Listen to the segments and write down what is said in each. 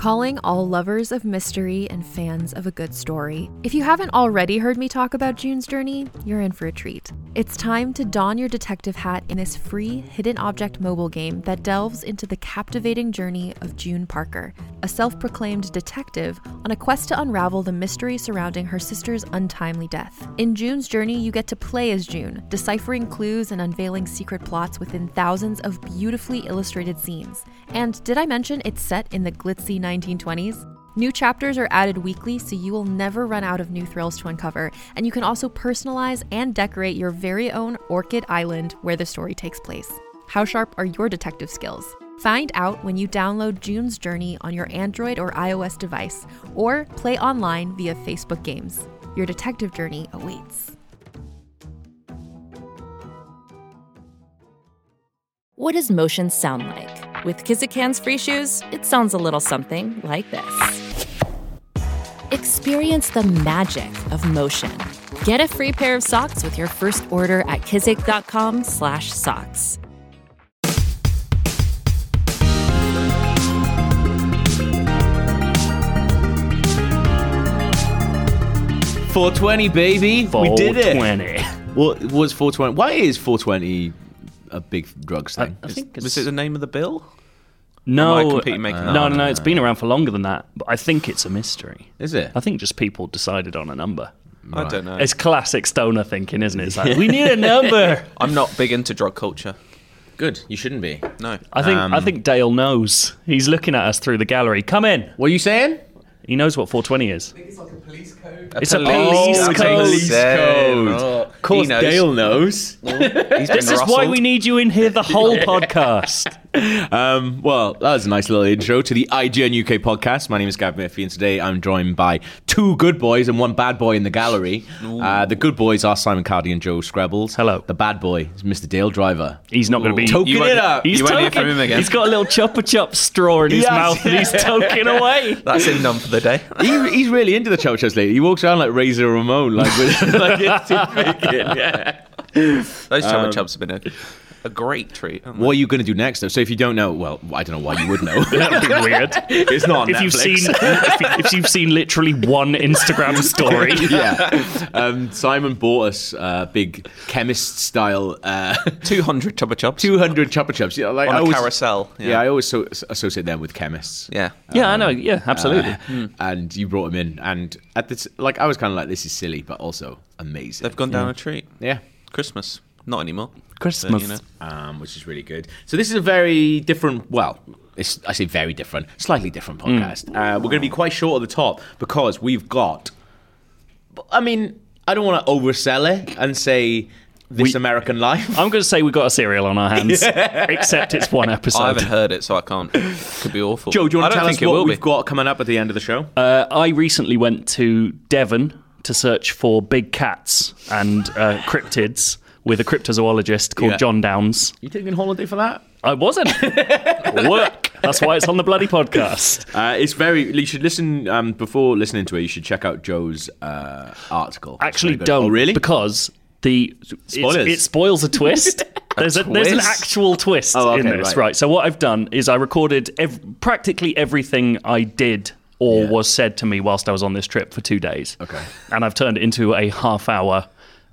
Calling all lovers of mystery and fans of a good story. If you haven't already heard me talk about June's Journey, you're in for a treat. It's time to don your detective hat in this free hidden object mobile game that delves into the captivating journey of June Parker, a self-proclaimed detective on a quest to unravel the mystery surrounding her sister's untimely death. In June's Journey, you get to play as June, deciphering clues and unveiling secret plots within thousands of beautifully illustrated scenes. And did I mention it's set in the glitzy 1920s? New chapters are added weekly, so you will never run out of new thrills to uncover, and you can also personalize and decorate your very own Orchid Island where the story takes place. How sharp are your detective skills? Find out when you download June's Journey on your Android or iOS device, or play online via Facebook Games. Your detective journey awaits. What does motion sound like? With Kizik Hands Free Shoes, it sounds a little something like this. Experience the magic of motion. Get a free pair of socks with your first order at kizik.com/socks. $4.20, baby. We did it. $4.20. Well, it was $4.20. Why is $4.20 a big drugs thing? I think Was it the name of the bill? No, Or am I completely making that no, up? it's been around for longer than that. But I think it's a mystery. Is it? I think just people decided on a number. I don't know. It's classic stoner thinking, isn't it? It's like, we need a number. I'm not big into drug culture. Good. You shouldn't be. No. I think Dale knows. He's looking at us through the gallery. Come in. What are you saying? He knows what 420 is. I think it's like a police code. It's a police code. Of course, He knows. Dale knows. This is why we need you in here the whole podcast. Well, that was a nice little intro to the IGN UK podcast. My name is Gav Murphy, and today I'm joined by two good boys and one bad boy in the gallery. The good boys are Simon Cardy and Joe Screbbles. Hello. The bad boy is Mr. Dale Driver. He's not going to be... Toking it up. He's You won't hear toking- from him again. He's got a little Chupa Chup straw in his Yes. mouth and he's toking away. That's in none for the day. He's really into the chow chows lately. He walks around like Razor Ramon, like with like it's bacon. Yeah. Those chubba chubs have been a great treat. haven't they? What are you going to do next, though? So if you don't know, well, I don't know why you would know. That'd be weird. It's not on If Netflix. you've seen literally one Instagram story. Yeah. Simon bought us big chemist style 200 chubba chubs 200 Chupa Chups. Yeah, like on I a always, carousel. Yeah, I always associate them with chemists. Yeah. Yeah, I know. Yeah, absolutely. And you brought them in, and at this, like, I was kind of like, this is silly, but also amazing. They've gone down a treat. Yeah. Christmas. Not anymore. Christmas. But, you know. Which is really good. So this is a very different, well, I say very different, slightly different podcast. We're going to be quite short at the top because we've got, I mean, I don't want to oversell it and say This American Life. I'm going to say we've got a serial on our hands, except it's one episode. I haven't heard it, so I can't. Could be awful. Joe, do you want I to don't tell us think it what will we've be. got coming up at the end of the show? I recently went to Devon to search for big cats and cryptids with a cryptozoologist called Yeah. John Downs. You taking holiday for that? I wasn't. Work. That's why it's on the bloody podcast. It's very. You should listen before listening to it. You should check out Joe's article. It's Actually, very good. don't. Oh, really? Because Spoilers. it spoils a twist. There's an twist? actual twist Oh, okay, in this, right. right? So what I've done is I recorded practically everything I did or was said to me whilst I was on this trip for 2 days. Okay. And I've turned it into a half-hour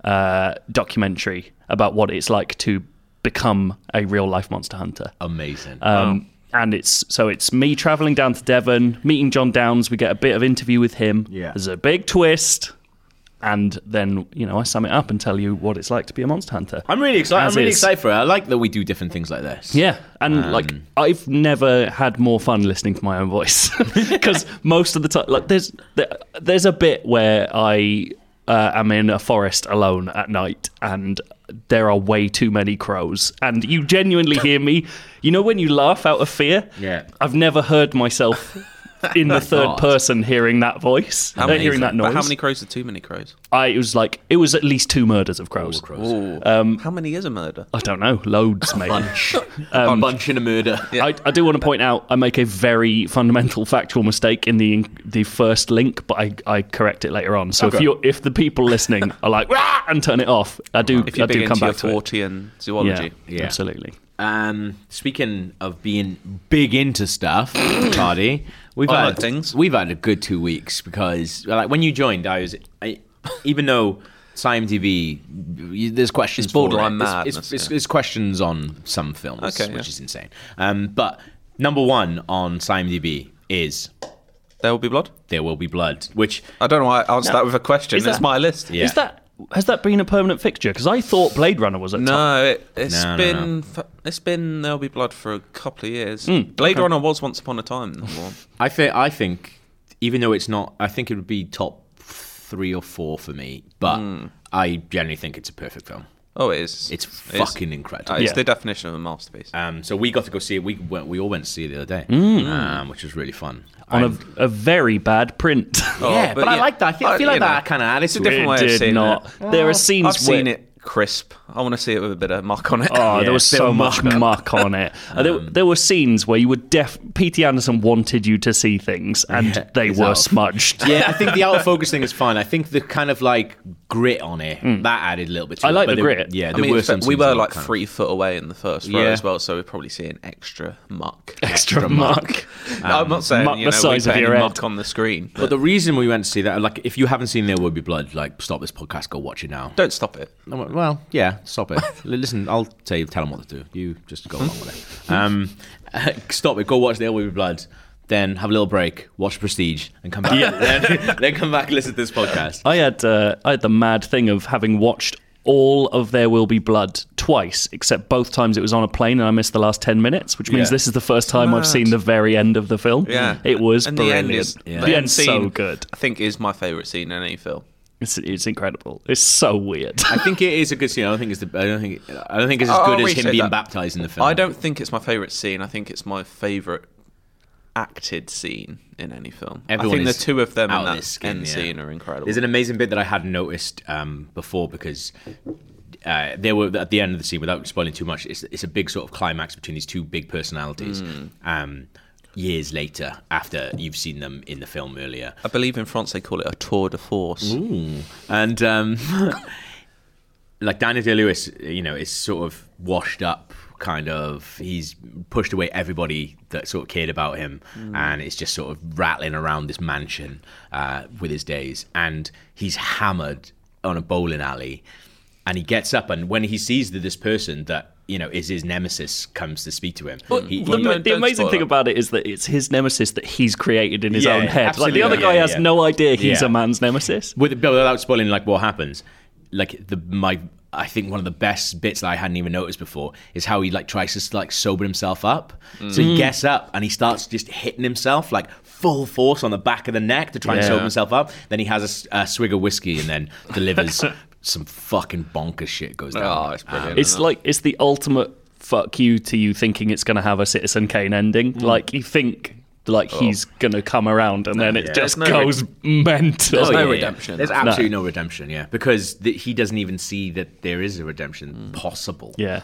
documentary about what it's like to become a real-life monster hunter. Amazing. And it's me travelling down to Devon, meeting John Downs. We get a bit of interview with him. Yeah. There's a big twist. And then, I sum it up and tell you what it's like to be a monster hunter. I'm really excited. As I'm really is. excited for it. I like that we do different things like this. Yeah, and I've never had more fun listening to my own voice because most of the time, like there's a bit where I am in a forest alone at night, and there are way too many crows, and you genuinely hear me. You know when you laugh out of fear? Yeah. I've never heard myself in the third person hearing that voice, hearing that noise. But how many crows are too many crows? It was at least 2 murders of crows. Ooh. How many is a murder? I don't know, loads maybe. A bunch in a murder. I do want to point out I make a very fundamental factual mistake in the first link, but I correct it later on. So Okay. if the people listening are like "Rah!" and turn it off, I do If you're big come into your back to it. Fortean zoology. Yeah, absolutely. Speaking of being big into stuff, Cardi, We've I had like things. We've had a good 2 weeks because, like, when you joined, even though IMDb, there's questions. It's borderline for it. madness, It's questions on some films, Okay, which yeah. is insane. But number one on IMDb is There Will Be Blood. There Will Be Blood, which I don't know why I answered that with a question. Is that- It's my list. Yeah. Has that been a permanent fixture? Because I thought Blade Runner was at top. No, it's No. it's been There'll Be Blood for a couple of years. Hmm, Blade Runner was Once Upon a Time number one. I think even though it's not, I think it would be top 3 or 4 for me. But I generally think it's a perfect film. Oh, it is. It's fucking incredible. It's Yeah. the definition of a masterpiece. So we got to go see it. We all went to see it the other day, which was really fun. On a very bad print. Yeah, but I like that. I feel like you know, that kind of added it's a to different it. way of did seeing not. it. There are scenes I've seen where- it crisp. I want to see it with a bit of muck on it. Oh, Yeah, there was bit so of much muck on it. There were scenes where you would P.T. Anderson wanted you to see things, and Yeah, they it's were out of- smudged. Yeah, I think the out of focus thing is fine. I think the kind of like grit on it that added a little bit. To I it. like But the there- grit. Yeah, I there mean, were some. we scenes were that like kind of- 3 foot away in the first row Yeah. as well, so we're probably seeing extra muck. Extra muck. No, I'm not saying muck you the know, size we of put your any head. muck on the screen. But the reason we went to see that, like, if you haven't seen There Will Be Blood, like, stop this podcast, go watch it now. Don't stop it. Well, yeah, stop it. Listen, I'll tell them what to do. You just go along with it. Stop it. Go watch There Will Be Blood. Then have a little break, watch Prestige, and come back. then come back and listen to this podcast. I had the mad thing of having watched all of There Will Be Blood twice, except both times it was on a plane and I missed the last 10 minutes, which means Yeah. this is the first time I've seen the very end of the film. Yeah, It was and brilliant. The end is The end's so scene, good. I think is my favourite scene in any film. It's incredible. It's so weird. I think it is a good scene. I don't think it's as I'll good as him restate being that. baptized in the film. I don't think it's my favourite scene. I think it's my favourite acted scene in any film. Everyone I think the is two of them out in of that their skin, end yeah. scene are incredible. There's an amazing bit that I hadn't noticed before because they were at the end of the scene, without spoiling too much, it's a big sort of climax between these two big personalities. Years later, after you've seen them in the film earlier, I believe in France they call it a tour de force. and like Daniel Day-Lewis, you know, is sort of washed up. Kind of, he's pushed away everybody that sort of cared about him, and it's just sort of rattling around this mansion with his days. And he's hammered on a bowling alley, and he gets up, and when he sees that this person that you know is his nemesis comes to speak to him, he, The amazing thing about it is that it's his nemesis that he's created in his Yeah, own head. Like the absolutely, other guy yeah, has yeah. no idea he's Yeah. a man's nemesis. without spoiling like what happens, like I think one of the best bits that I hadn't even noticed before is how he like tries to like sober himself up. So he gets up and he starts just hitting himself like full force on the back of the neck to try and Yeah. sober himself up. Then he has a swig of whiskey and then delivers some fucking bonkers shit goes down. Oh, it's brilliant. It's the ultimate fuck you to you thinking it's going to have a Citizen Kane ending. Like you think like he's going to come around and then it just There's no goes mental. There's no redemption. There's absolutely no redemption, yeah, because he doesn't even see that there is a redemption possible. Yeah.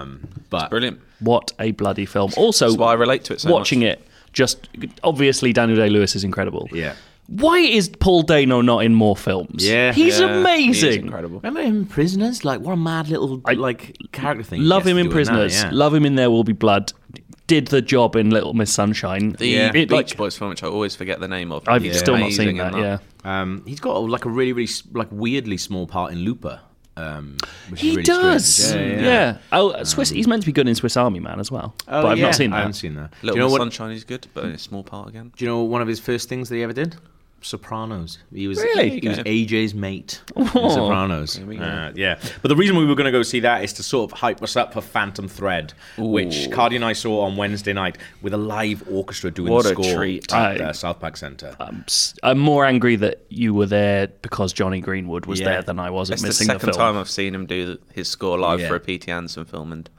But Brilliant. What a bloody film. Also, That's why I relate to it so watching much. it, just obviously Daniel Day-Lewis is incredible. Yeah. Why is Paul Dano not in more films? Yeah. He's He's amazing. incredible. Remember him in Prisoners? Like, what a mad little like character thing. he Love gets him to in do that, Prisoners. yeah. Love him in There Will Be Blood. Did the job in Little Miss Sunshine. The Beach like, Boys film, which I always forget the name of. I've He's still not amazing seen in that. Yeah. He's got like a really, really like weirdly small part in Looper. Which is He really does. strange. Yeah. Oh, Swiss. He's meant to be good in Swiss Army Man as well. Oh, but I've yeah. not seen I that. haven't seen that. Little do you know Miss what? Sunshine is good, but in a small part again. Do you know one of his first things that he ever did? Sopranos. He was Really? he was AJ's mate in Oh. Sopranos. we go. Yeah, but the reason we were going to go see that is to sort of hype us up for Phantom Thread, which Cardi and I saw on Wednesday night with a live orchestra doing What the a score treat. at South Park Centre. I'm more angry that you were there because Johnny Greenwood was Yeah. there than I was at It's the missing the second film. time I've seen him do his score live Yeah. for a P.T. Anderson film, and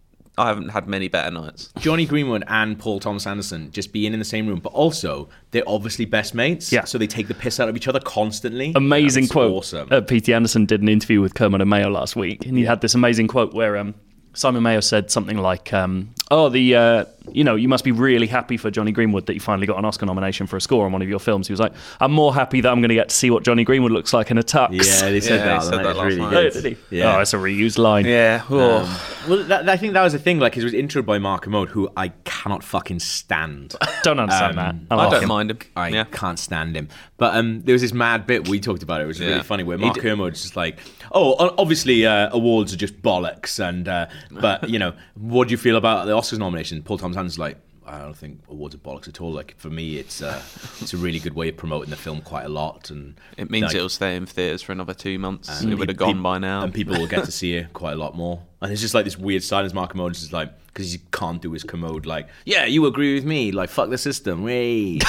I haven't had many better nights. Johnny Greenwood and Paul Thomas Anderson just being in the same room, but also they're obviously best mates. Yeah. So they take the piss out of each other constantly. Amazing It's quote. Awesome. P.T. Anderson did an interview with Kermit and Mayo last week, and he had this amazing quote where Simon Mayo said something like, oh, you must be really happy for Johnny Greenwood that you finally got an Oscar nomination for a score on one of your films. He was like, I'm more happy that I'm going to get to see what Johnny Greenwood looks like in a tux. Yeah, they said that. he said that last really night. good. Oh, did he? Yeah. Oh, it's a reused line. Yeah. Well, I think that was the thing. Like, it was intro by Mark Kermode, who I cannot fucking stand. Don't understand that. I like don't him. mind him. I can't stand him. But there was this mad bit we talked about it, which was really funny, where Mark Kermode's just like, obviously awards are just bollocks, and but what do you feel about the Oscars nomination? Paul Thomas Anderson's like, I don't think awards are bollocks at all. Like, for me, it's a really good way of promoting the film quite a lot, and It means like, it'll stay in theatres for another 2 months. and It would have gone by now. and people will get to see it quite a lot more. And it's just like this weird silence. Mark Kermode is just like, because he can't do his Kermode, like, yeah, you agree with me, like, fuck the system, way.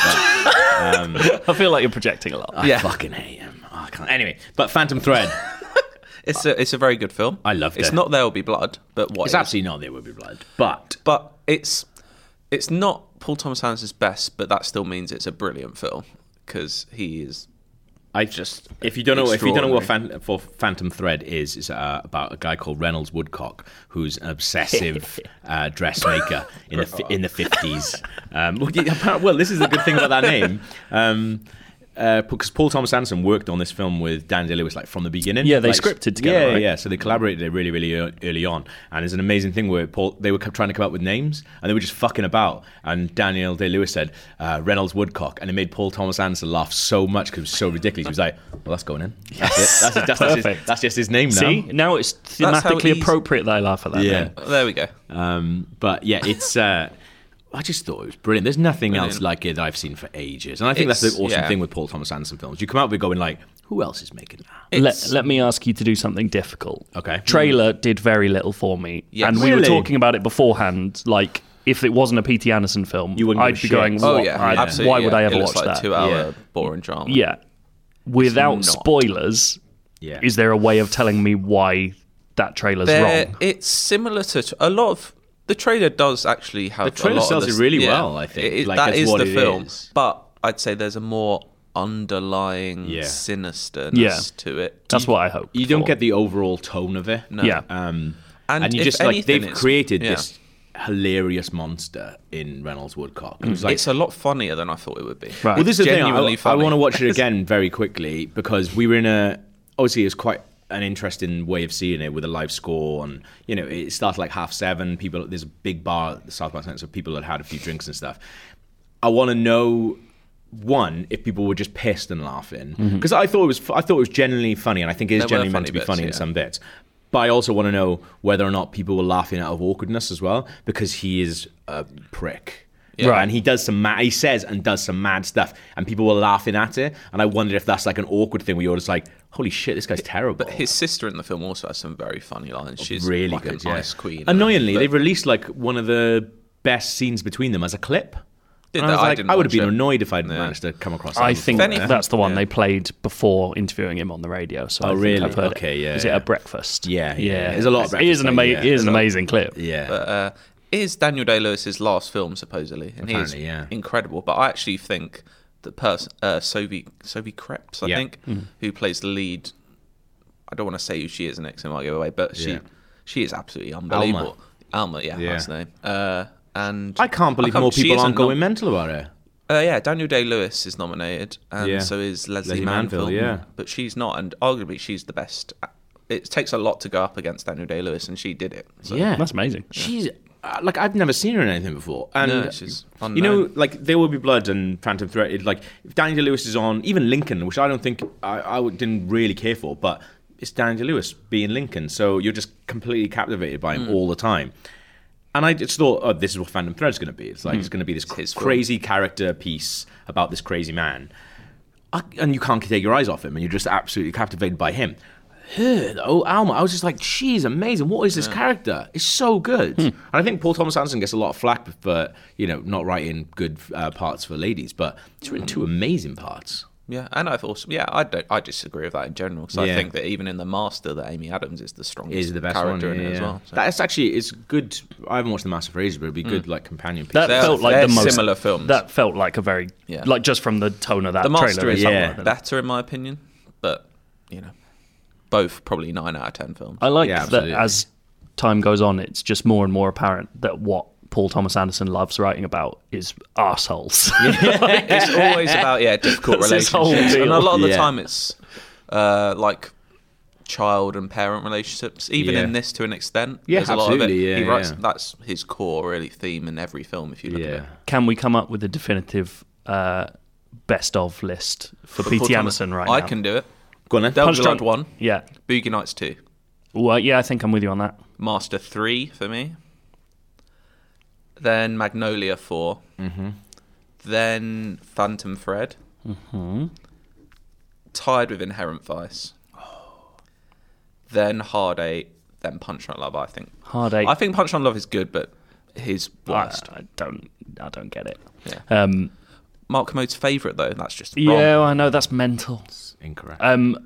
I feel like you're projecting a lot. I fucking hate him. Oh, I can't. Anyway, but Phantom Thread. It's a very good film. I loved it. It's not There Will Be Blood, but what It's is? absolutely not There Will Be Blood, but But it's not Paul Thomas Anderson's best, but that still means it's a brilliant film because he is. if you don't know what Phantom Thread is, it's about a guy called Reynolds Woodcock, who's an obsessive dressmaker in the 50s. Well, this is the good thing about that name. Because Paul Thomas Anderson worked on this film with Daniel Day-Lewis like from the beginning. Yeah, they scripted together, Yeah, right? yeah. So they collaborated really, really early on. And there's an amazing thing where they were trying to come up with names, and they were just fucking about. And Daniel Day-Lewis said Reynolds Woodcock, and it made Paul Thomas Anderson laugh so much because it was so ridiculous. He was like, "Well, that's going in. That's it. That's just his name now." See, now it's thematically appropriate that I laugh at that. Yeah. name. There we go. But yeah, it's. I just thought it was brilliant. There's nothing else like it that I've seen for ages, and I think that's the awesome thing with Paul Thomas Anderson films. You come out with it going like, "Who else is making that?" Let me ask you to do something difficult. Okay. Trailer did very little for me. Yes. And we were Really? talking about it beforehand. Like, if it wasn't a P.T. Anderson film, You wouldn't I'd give be a shit. going, Oh what? yeah, absolutely. Why would I ever it watch looks like that? 2 hour Yeah. boring drama. Yeah. Without not. spoilers, Yeah. is there a way of telling me why that trailer's wrong? It's similar to a lot of. The trailer does actually have The trailer a lot sells of it this, really well, I think. Like, that that's is what the it film, is. but I'd say there's a more underlying sinisterness Yeah. to it. That's what I hope. You don't get the overall tone of it. No. Yeah. And And you if just like anything, they've it's- created yeah. this hilarious monster in Reynolds Woodcock. It was like, It's a lot funnier than I thought it would be. Right. well, this is the thing. Genuinely I funny. want to watch it again very quickly because we were in obviously it was quite an interesting way of seeing it with a live score, and it started like 7:30. There's a big bar at the South Bank Centre, so people had a few drinks and stuff. I want to know, one, if people were just pissed and laughing, because I thought it was genuinely funny, and I think it is There were genuinely meant funny to be bits, funny in yeah. some bits. But I also want to know whether or not people were laughing out of awkwardness as well, because he is a prick. Yeah. Right. And he does he says and does some mad stuff, and people were laughing at it. And I wondered if that's like an awkward thing where you're just like, holy shit, this guy's terrible. But his sister in the film also has some very funny lines. She's really like good, an yeah. ice queen. Annoyingly, But they've released like one of the best scenes between them as a clip. Did And I they? was I like, didn't I would have watch been it. annoyed if I'd managed to come across that. I before. think anything- that's the one yeah. they played before interviewing him on the radio. So I think really? I've heard Okay, it. yeah, Is it yeah. a breakfast? Yeah. There's a lot of It is breakfast, yeah. it is an amazing clip. Yeah. But it is Daniel Day-Lewis's last film, supposedly, and Apparently, he's yeah. incredible. But I actually think the person, Sophie Krebs, I Yeah. think, who plays the lead. I don't want to say who she is next, it might give away, but Yeah. she is absolutely unbelievable. Alma, yeah, that's the name. And I can't believe more she people isn't aren't going mental about it. yeah, Daniel Day-Lewis is nominated, and Yeah. so is Leslie Leslie Manville. Manville, yeah. But she's not, and arguably she's the best. It takes a lot to go up against Daniel Day-Lewis, and she did it. So. Yeah. That's amazing. She's like, I've never seen her in anything before, and No, she's you know, unknown. like There Will Be Blood and Phantom Thread. Like if Daniel Lewis is on, even Lincoln, which I don't think I didn't really care for, but it's Daniel Lewis being Lincoln, so you're just completely captivated by him all the time. And I just thought, oh, this is what Phantom Thread's going to be. It's like it's going to be this his film. crazy character piece about this crazy man, and you can't take your eyes off him, and you're just absolutely captivated by him. Her, though, Alma, I was just like, she's amazing. What is this character? It's so good. And I think Paul Thomas Anderson gets a lot of flack for not writing good parts for ladies, but he's written two amazing parts. Yeah, and I've also I disagree with that in general because I Yeah. think that even in The Master, that Amy Adams is the strongest Is the best one character in yeah, it as yeah. well. So. That's actually it's good. I haven't watched The Master for ages, but it'd be good like companion piece. That They're- felt like they're the most similar films. That felt like a very Yeah. like just from the tone of that The Master trailer. is it felt yeah. like that. better in my opinion, but both probably 9 out of 10 films. I like Yeah, that absolutely. as time goes on, it's just more and more apparent that what Paul Thomas Anderson loves writing about is arseholes. It's always about difficult That's his whole relationships, and a deal. lot of the Yeah. time it's like child and parent relationships. Even Yeah. in this, to an extent, Yeah, there's a lot of it. absolutely, yeah, He writes yeah. that's his core really theme in every film. If you look at it. Can we come up with a definitive best of list for But P.T. Paul Thomas- Anderson right now? I can do it. Go on then. Delta Punch Blood Drunk 1, Yeah. Boogie Nights 2, Well, yeah, I think I'm with you on that. Master 3 for me. Then Magnolia 4. Then Phantom Thread. Tied with Inherent Vice. Then Hard 8. Then Punch Drunk Love. I think. Hard 8. I think Punch Drunk Love is good, but his worst. I don't get it. Yeah. Mark Commode's favourite though. That's just wrong. Yeah, I know that's mental. Incorrect.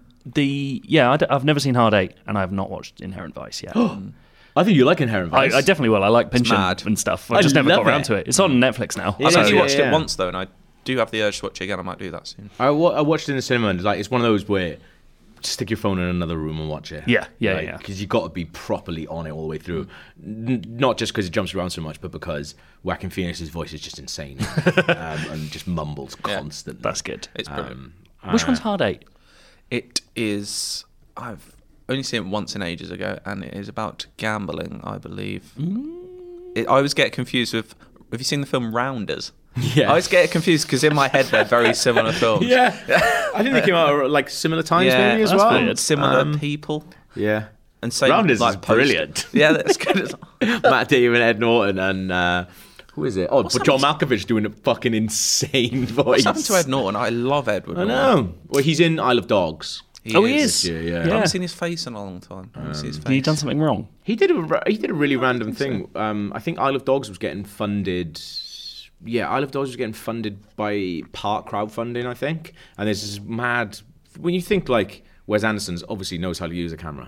I've never seen Hard 8 and I've not watched Inherent Vice yet. I think you like Inherent Vice. I definitely will. I like mad. Pinchin and stuff. I I just never got love around it. to it. It's on Netflix now. Yeah, I've only yeah, watched yeah. it once though, and I do have the urge to watch it again. I might do that soon. I watched it in the cinema, and it's one of those where stick your phone in another room and watch it. Yeah. Because you got to be properly on it all the way through. Not just because it jumps around so much, but because Joaquin Phoenix's voice is just insane and just mumbles constantly. That's good. It's brilliant. Which one's Hard 8? It is. I've only seen it once in ages ago, and it is about gambling, I believe. I always get confused with. Have you seen the film Rounders? Yeah. I always get confused because in my head they're very similar films. Yeah. I think they came out at like similar times maybe as that's well. weird. Similar people. Yeah. And same, Rounders like, is poster. brilliant. Yeah, that's good. as well. Matt Damon, Ed Norton, and who is it? Oh, but John happened Malkovich doing a fucking insane voice. What's happened to Ed Norton? I love Edward I Norton. know. Well, he's in Isle of Dogs. He is. Yeah. I haven't seen his face in a long time. I haven't seen his face. Have you done something wrong? He did a really random thing. I think Isle of Dogs was getting funded. Yeah, Isle of Dogs was getting funded by part crowdfunding, I think. And there's this mad. When you think like Wes Anderson's obviously knows how to use a camera.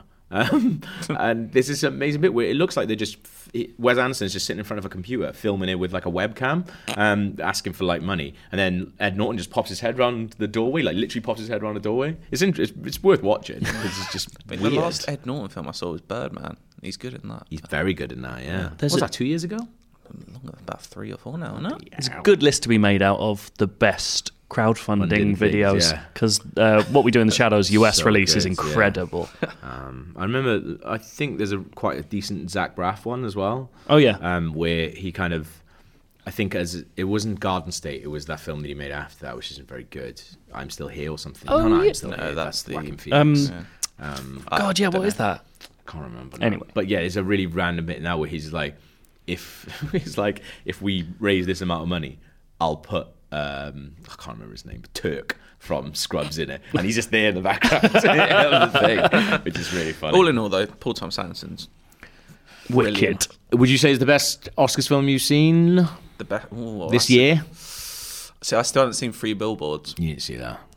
And there's this amazing bit where it looks like they're just Wes Anderson's just sitting in front of a computer filming it with like a webcam, asking for like money, and then Ed Norton just pops his head around the doorway, like literally pops his head around the doorway. It's worth watching because it's just I think weird. the last Ed Norton film I saw was Birdman. He's good in that. He's very good in that. Yeah, There's was a- that 2 years ago? About 3 or 4 now, isn't it? There's a good list to be made out of the best crowdfunding Funding things, videos yeah. because What We Do in the Shadows US So release is good, yeah. incredible. I remember. I think there's quite a decent Zach Braff one as well. Oh yeah. Where he kind of, I think as it wasn't Garden State, it was that film that he made after that, which isn't very good. I'm Still Here or something. Oh, no, yeah. I'm Still No, Here. that's the- Joaquin Phoenix. God, yeah. What is that? Can't remember. now. Anyway. But yeah, it's a really random bit now where he's like, if we raise this amount of money, I'll put I can't remember his name, but Turk from Scrubs in it, and he's just there in the background of the thing, which is really funny. All in all, though, Paul Thomas Anderson's Wicked. Would you say it's the best Oscars film you've seen the best this year? See, I still haven't seen 3 Billboards. You didn't see that.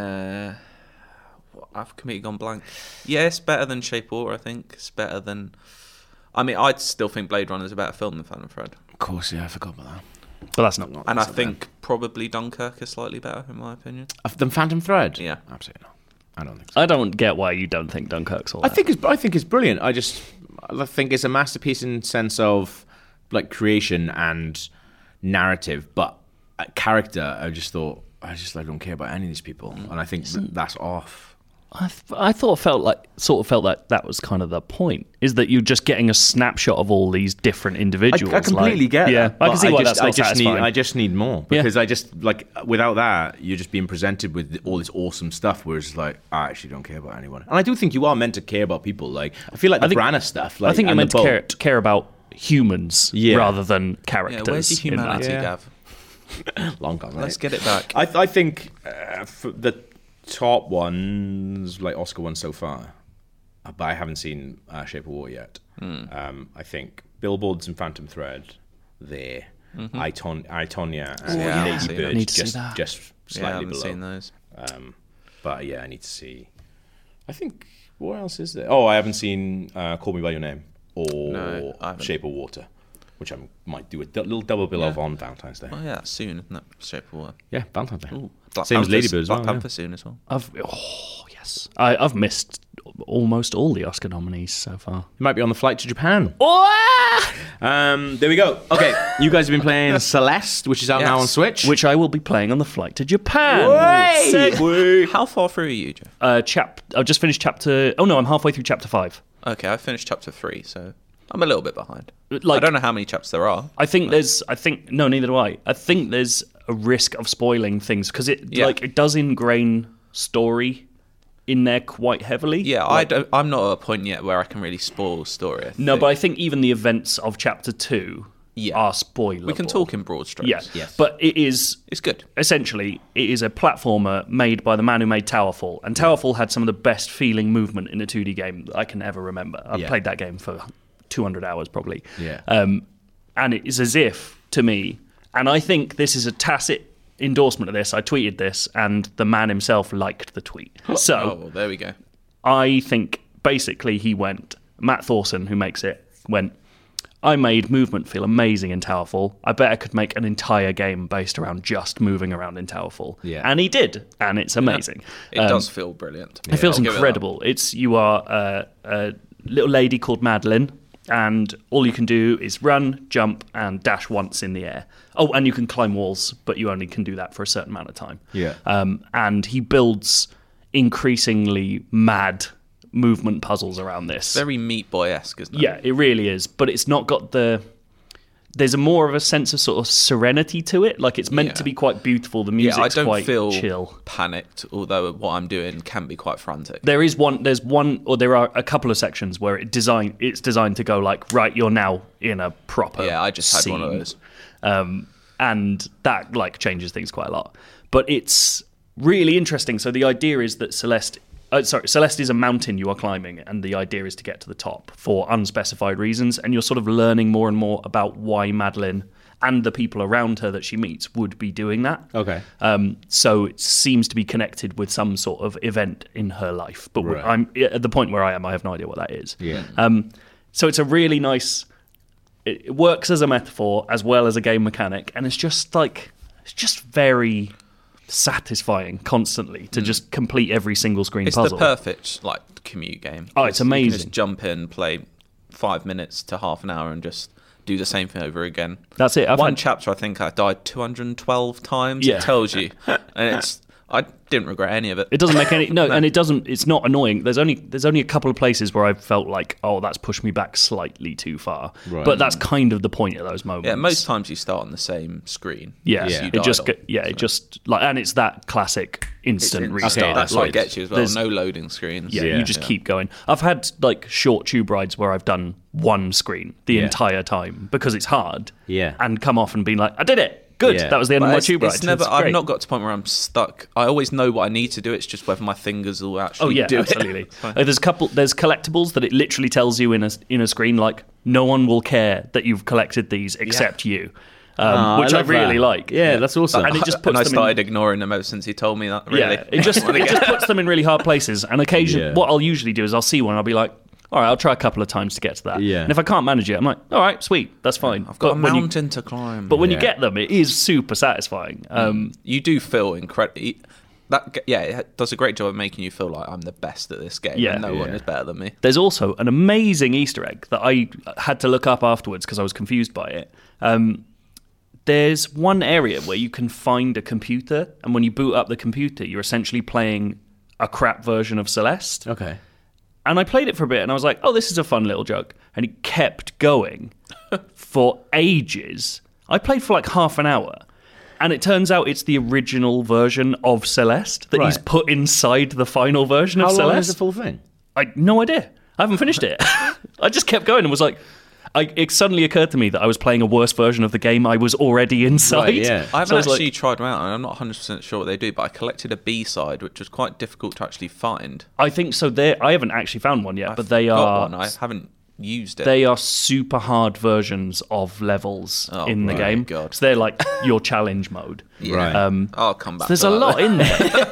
I've completely gone blank. Yeah, it's better than Shape of Water, I think. It's better than... I mean, I'd still think Blade Runner is a better film than Phantom Thread. Of course, yeah, I forgot about that. But that's not. And I think probably Dunkirk is slightly better, in my opinion. The Phantom Thread? Yeah. Absolutely not. I don't think so. I don't get why you don't think Dunkirk's all I that. think it's brilliant. I think it's a masterpiece in sense of like creation and narrative, but character. I don't care about any of these people, and I think that's off. I felt like that was kind of the point, is that you're just getting a snapshot of all these different individuals. I completely get yeah, that. I can but see why that's not satisfying. I just need more because I just like without that you're just being presented with all this awesome stuff where it's like I actually don't care about anyone. And I do think you are meant to care about people. Like I feel like the Branagh stuff. Like, I think you're and meant the to boat. care about humans rather rather than Yeah, characters. where's your in that. humanity, Yeah. Gav? Long gone. Let's get it back. I think for the top ones, like Oscar ones so far, but I haven't seen Shape of Water yet. I think Billboards and Phantom Thread there. I, Tonya and Yeah, Lady seen Bird it. Need to see that. just Yeah, I slightly haven't below. seen those. But yeah, I need to see. I think what else is there? Oh, I haven't seen Call Me by Your Name or No, I haven't. Shape of Water, which I might do a little double bill of on Valentine's Day. Oh, yeah, soon, isn't it? Shape of Water. Yeah, Valentine's Day. Ooh, Black Same as Panther's- Lady Bird as Black well. Yeah. Panther soon as well. Yes. Yes. I've missed almost all the Oscar nominees so far. You might be on the flight to Japan. There we go. Okay, you guys have been playing Celeste, which is out now on Switch. Which I will be playing on the flight to Japan. How far through are you, Joe? I've just finished chapter... Oh, no, I'm halfway through chapter 5. Okay, I finished chapter 3, so I'm a little bit behind. Like, I don't know how many chapters there are. No, neither do I. I think there's a risk of spoiling things, because it does ingrain story in there quite heavily. Yeah, I'm not at a point yet where I can really spoil story. But I think even the events of chapter 2 are spoilable. We can talk in broad strokes. Yeah, yes. But it's good. Essentially, it is a platformer made by the man who made Towerfall, and Towerfall had some of the best feeling movement in a 2D game that I can ever remember. I've played that game for 200 hours probably. Yeah. And it is as if, to me, and I think this is a tacit endorsement of this. I tweeted this, and the man himself liked the tweet. So, well, there we go. I think basically he went, Matt Thorson, who makes it, went, I made movement feel amazing in Towerfall. I bet I could make an entire game based around just moving around in Towerfall. Yeah. And he did, and it's amazing. It does feel brilliant. It feels incredible. You are a little lady called Madeline, and all you can do is run, jump, and dash once in the air. Oh, and you can climb walls, but you only can do that for a certain amount of time. Yeah. And he builds increasingly mad movement puzzles around this. Very Meat Boy-esque, isn't it? Yeah, it really is. But it's not got there's a more of a sense of sort of serenity to it. Like, it's meant to be quite beautiful. The music's I don't quite feel chill. Panicked, although what I'm doing can be quite frantic. There are a couple of sections where it's designed to go like, right, you're now in a proper I just had scene. one of those. And that like changes things quite a lot. But it's really interesting. So the idea is that Celeste is a mountain you are climbing, and the idea is to get to the top for unspecified reasons, and you're sort of learning more and more about why Madeline and the people around her that she meets would be doing that. Okay. So it seems to be connected with some sort of event in her life. But Right. I'm at the point where I am, I have no idea what that is. Yeah. So it's a really nice... It works as a metaphor as well as a game mechanic, and it's just very satisfying constantly to just complete every single screen It's puzzle. the perfect commute game. Oh, it's You can amazing. just jump in, play 5 minutes to half an hour, and just do the same thing over again. That's it. One chapter, I think I died 212 times. Yeah. It tells you, and I didn't regret any of it. It doesn't make any and it doesn't. It's not annoying. There's only a couple of places where I felt like, oh, that's pushed me back slightly too far. Right. But that's kind of the point of those moments. Yeah, most times you start on the same screen. Yeah, as you it just died on. it just like, and it's that classic instant restart. Okay, That's like, what gets you as well. there's- No loading screens. Yeah, you just keep going. I've had like short tube rides where I've done one screen the entire time because it's hard. Yeah. and come off and been like, I did it. Good. Yeah. That was the end of But my tube ride. it's never. It's I've great. not got to the point where I'm stuck. I always know what I need to do. It's just whether my fingers will actually Oh yeah, do absolutely. it. There's collectibles that it literally tells you in a screen like, no one will care that you've collected these except you, which I love really that. like. Yeah, that's awesome. And it just puts I them started ignoring them ever since he told me that. Really, Yeah, it just puts them in really hard places. And occasionally, what I'll usually do is I'll see one, and I'll be like, all right, I'll try a couple of times to get to that. Yeah. And if I can't manage it, I'm like, all right, sweet, that's fine. I've got a when you- mountain to climb. But when you get them, it is super satisfying. You do feel incredible. It does a great job of making you feel like I'm the best at this game. Yeah. and no one Yeah. is better than me. There's also an amazing Easter egg that I had to look up afterwards because I was confused by it. There's one area where you can find a computer, and when you boot up the computer, you're essentially playing a crap version of Celeste. Okay. And I played it for a bit, and I was like, oh, this is a fun little joke. And it kept going for ages. I played for like half an hour. And it turns out it's the original version of Celeste that he's Right. put inside the final version How of long is Celeste. the full thing? No idea. I haven't finished it. I just kept going and was like... it suddenly occurred to me that I was playing a worse version of the game I was already inside. Right, yeah. I haven't So was like, actually tried them out, and I'm not 100% sure what they do, but I collected a B-side, which was quite difficult to actually find. I think so. I haven't actually found one yet, but they Got are... one. I haven't used it. They are super hard versions of levels Oh, in the right. game. God. So they're like your challenge mode. Yeah. Right. I'll come back. There's to a that lot in there,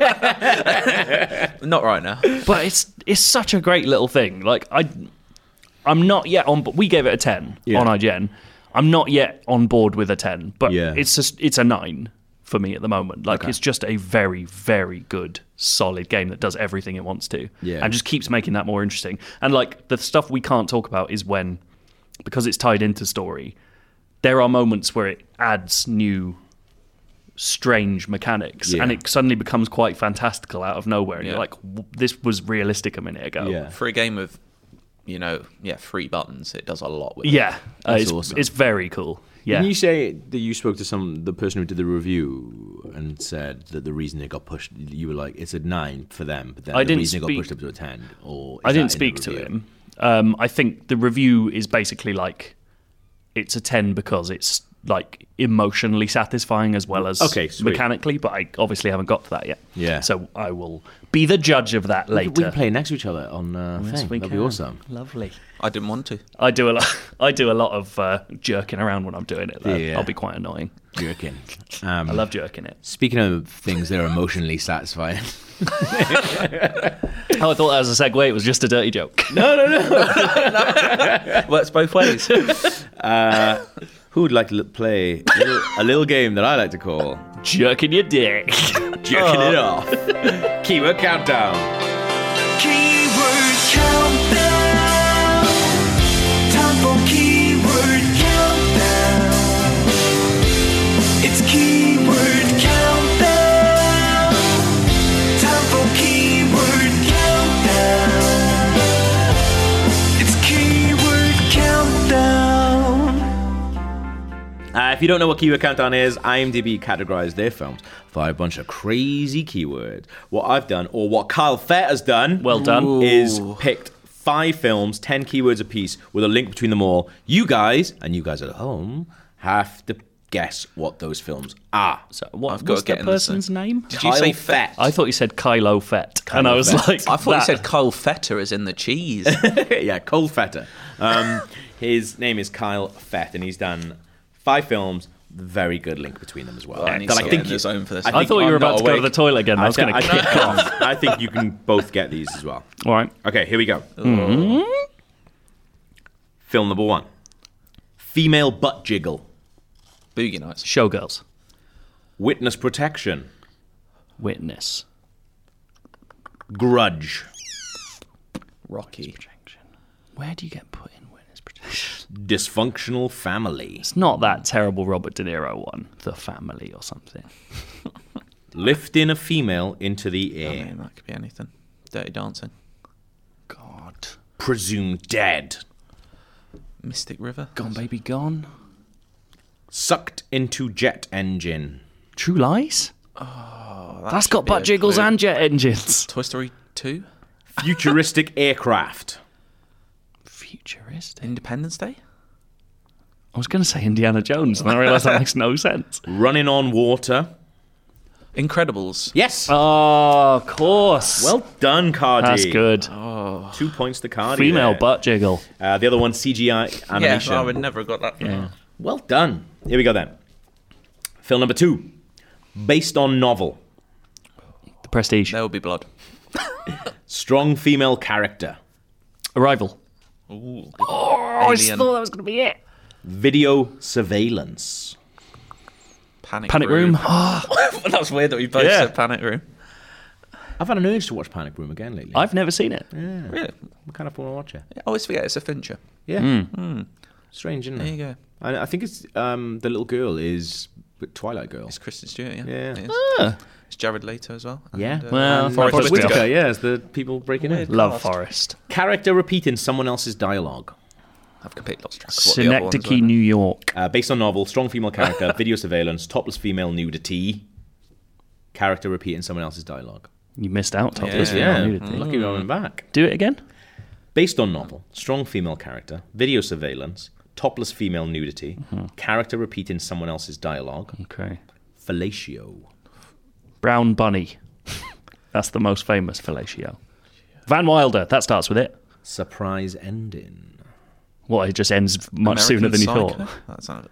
Not right now. but it's such a great little thing. Like I'm not yet on. But we gave it a 10 Yeah. on IGN. I'm not yet on board with a 10, but Yeah. it's a 9 for me at the moment. Like, it's just a very, very good, solid game that does everything it wants to. Yeah. And just keeps making that more interesting. And, like, the stuff we can't talk about is when, because it's tied into story, there are moments where it adds new, strange mechanics. Yeah. And it suddenly becomes quite fantastical out of nowhere. And Yeah. you're like, this was realistic a minute ago. Yeah. For a game of, 3 buttons, it does a lot with it. Yeah. That's awesome. It's very cool. Yeah. Can you say that you spoke to the person who did the review and said that the reason it got pushed, you were like, it's a 9 for them, but then I the didn't reason it got speak- pushed up to a 10? Or I is didn't that in the speak to review? him. I think the review is basically like it's a 10 because it's like emotionally satisfying as well as Okay, sweet. mechanically, but I obviously haven't got to that yet. Yeah. So I will be the judge of that We later. can play next to each other on Yes, thing. we That'd be can. awesome. Lovely. I didn't want to. I do a lot of jerking around when I'm doing it. Though. Yeah. I'll be quite annoying. Jerking. I love jerking it. Speaking of things that are emotionally satisfying. Oh, I thought that was a segue. It was just a dirty joke. Works both ways. Who would like to play a little game that I like to call Jerking your dick. Jerking It Off? Keyword Countdown. Keyword countdown. Time for keyword countdown. It's keyword countdown. Time for keyword countdown. It's keyword countdown. If you don't know what Keyword Countdown is, IMDb categorized their films by a bunch of crazy keywords. What I've done, or what Kyle Fett has done, Well done. is picked 5 films, 10 keywords apiece, with a link between them all. You guys, and you guys at home, have to guess what those films are. So what I've got was to get the in this person's name? Did you say Fett? I thought you said Kylo Fett. And I was Fett. like, I thought you that- said Kyle Fetter as in the cheese. Yeah, Cole Fetter. His name is Kyle Fett, and he's done 5 films. Very good link between them as well. I need That to get in the zone for this. I thought you were about to go to the toilet again. I was going to kick off. I think you can both get these as well. All right. Okay, here we go. Film number 1. Female butt jiggle. Boogie Nights. Showgirls. Witness protection. Witness. Grudge. Rocky. Where do you get put in witness protection? Dysfunctional family. It's not that terrible Robert De Niro one, The Family or something. Lifting a female into the I air. mean, that could be anything. Dirty Dancing. God. Presumed dead. Mystic River. Gone Baby Gone. Sucked into jet engine. True Lies? That's got should be butt a jiggles clue. and jet engines. Toy Story 2. Futuristic aircraft. Futuristic. Independence Day. I was going to say Indiana Jones, and I realised that makes no sense. Running on water. Incredibles. Yes. Oh, of course. Well done, Cardi. that's good. 2 points to Cardi. Female there. butt jiggle. The other one, CGI animation. Yeah, I would never have got that. Yeah. Well done. Here we go then. Film number 2. Based on novel. The Prestige. There will be blood. Strong female character. Arrival. Ooh. Oh, Alien. that was going to be it. Video surveillance. Panic Room. That was weird that we both Yeah. said Panic Room. I've had an urge to watch Panic Room again lately. I've never seen it. Really? I kind of want to watch it. I always forget it's a Fincher. Yeah. Strange, isn't There it? you go. I think it's the little girl is Twilight Girl. It's Kristen Stewart, yeah. Yeah. It is. It's Jared Leto as well. And, Yeah. Well, And Forrest Forrest Whitaker. Whitaker, yeah, as the people breaking in. Love Forest. Character repeating someone else's dialogue. I've completely lost track of what the other ones Synecdoche, were. New York. Based on novel, strong female character, video surveillance, topless female nudity. Character repeating someone else's dialogue. You missed out. Topless Yeah. female nudity. Lucky going back. Do it again. Based on novel, strong female character, video surveillance, topless female nudity, character repeating someone else's dialogue, Okay. fellatio. Brown Bunny. That's the most famous fellatio. Van Wilder. That starts with it. Surprise ending. What, it just ends much sooner than you American thought. Psycho? That sounded...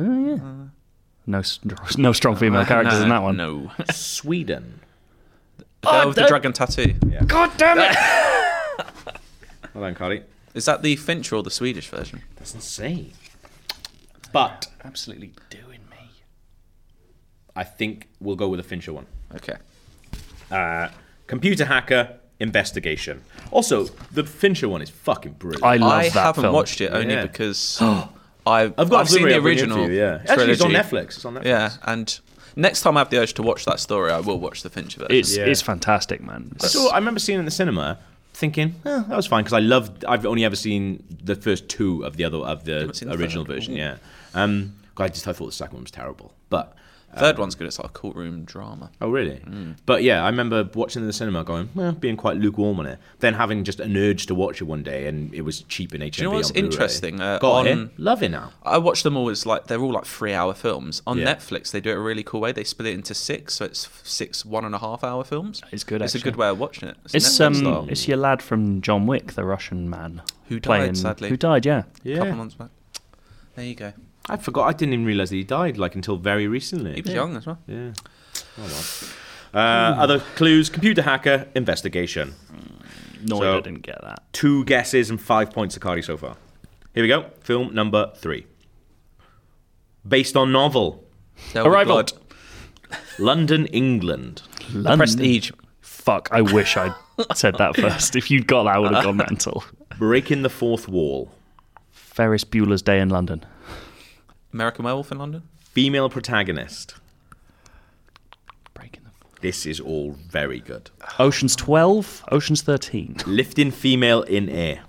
No strong female characters in that one. No. Sweden. Girl with the dragon tattoo. God damn it! Well done, Cardi. Is that the Fincher or the Swedish version? Doesn't say. But Absolutely doing me. I think we'll go with a Fincher one. Okay. Computer Hacker Investigation. Also, the Fincher one is fucking brilliant. I love I that haven't film. watched it only Yeah. because I've got seen Blu-ray, the I'll bring it to original. you, yeah. Actually, it's on trilogy. Netflix. It's on Netflix. Yeah, and next time I have the urge to watch that story, I will watch the Fincher version. It's fantastic, man. I remember seeing it in the cinema, thinking, that was fine because I've only ever seen the first two of the seen the original third? version. Ooh. Yeah. I thought the second one was terrible, but. Third one's good. It's like a courtroom drama. Oh, really? But yeah, I remember watching it in the cinema going, being quite lukewarm on it. Then having just an urge to watch it one day, and it was cheap in HMV. Do you know what's on Blu-ray. interesting? Got it. Love it now. I watch them all as they're all like 3-hour films. On Yeah. Netflix, they do it a really cool way. They split it into 6, so it's 6 1.5-hour films. It's good, It's a actually. good way of watching it. It's Netflix style. it's your lad from John Wick, the Russian man, Who died, sadly. Who died? Yeah. a couple months back. There you go. I forgot. I didn't even realise that he died until very recently. He was young as well. Yeah. Oh, well. Other clues: Computer Hacker Investigation. No, So- I didn't get that. 2 guesses and 5 points to Cardi so far. Here we go. Film number 3. Based on novel. Arrival. Blood. London, England. London. Prestige. Fuck, I wish I'd said that first. If you'd got that, I would have gone mental. Breaking the Fourth Wall. Ferris Bueller's Day in London. American Werewolf in London. Female protagonist. Breaking the... This is all very good. Ocean's 12, Ocean's 13. Lifting female in air.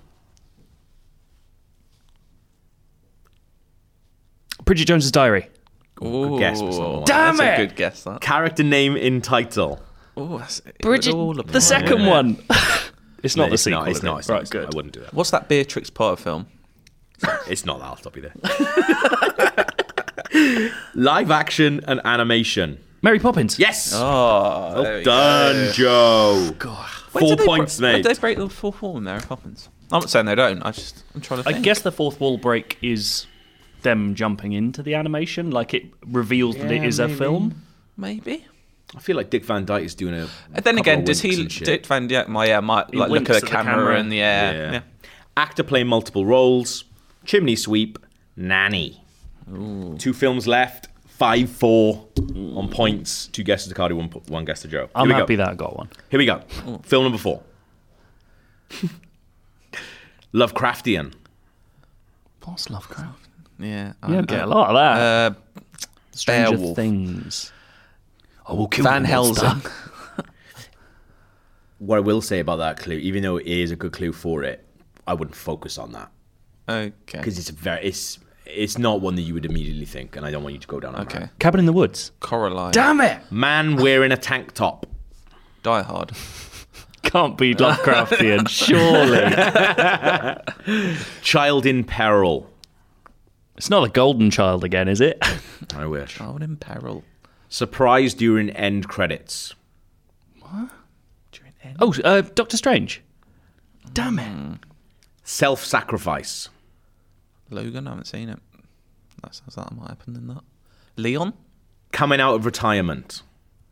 Bridget Jones's Diary. Ooh. guess, but it's not the one. Damn That's it! a good guess, that. Character name in title. Ooh, it would Bridget, all apply. the second one. It's not No, the sequel. It's is not. it? It's right, not. It's not. good. I wouldn't do that. What's that Beatrix Potter film? It's not that. I'll stop you there. Live action and animation. Mary Poppins. Yes. Oh, Well done, Joe. When 4 did they points, When mate. did they break the fourth wall with Mary Poppins? I'm not saying they don't. I'm trying to I think. guess the fourth wall break is them jumping into the animation. Like it reveals that it is a film. Maybe. I feel like Dick Van Dyke is doing a. And then couple again, of does winks he? and shit. Dick Van Dyke might like look winks at at the the camera camera. in the air. Yeah. Actor playing multiple roles. Chimney Sweep. Nanny. 2 films left. 5-4 on points. 2 guesses to Cardi, one guess to Joe. Here I'm we happy go. that I got one. Here we go. Film number 4. Lovecraftian. What's Lovecraft? Yeah. You don't get a lot of that. Stranger Beowulf. Things. I will kill Van the monster. Helsing. What I will say about that clue, even though it is a good clue for it, I wouldn't focus on that Okay. because it's not one that you would immediately think, and I don't want you to go down that Okay. route. Cabin in the Woods. Coraline. Damn it! Man wearing a tank top. Die Hard. Can't be Lovecraftian, surely. Child in peril. It's not a golden child again, is it? I wish. Child in Peril. Surprise during end credits. During end. Oh, Doctor Strange. Damn it. Self-sacrifice. Logan. I haven't seen it. That sounds like that might happen in that. Leon. Coming out of retirement.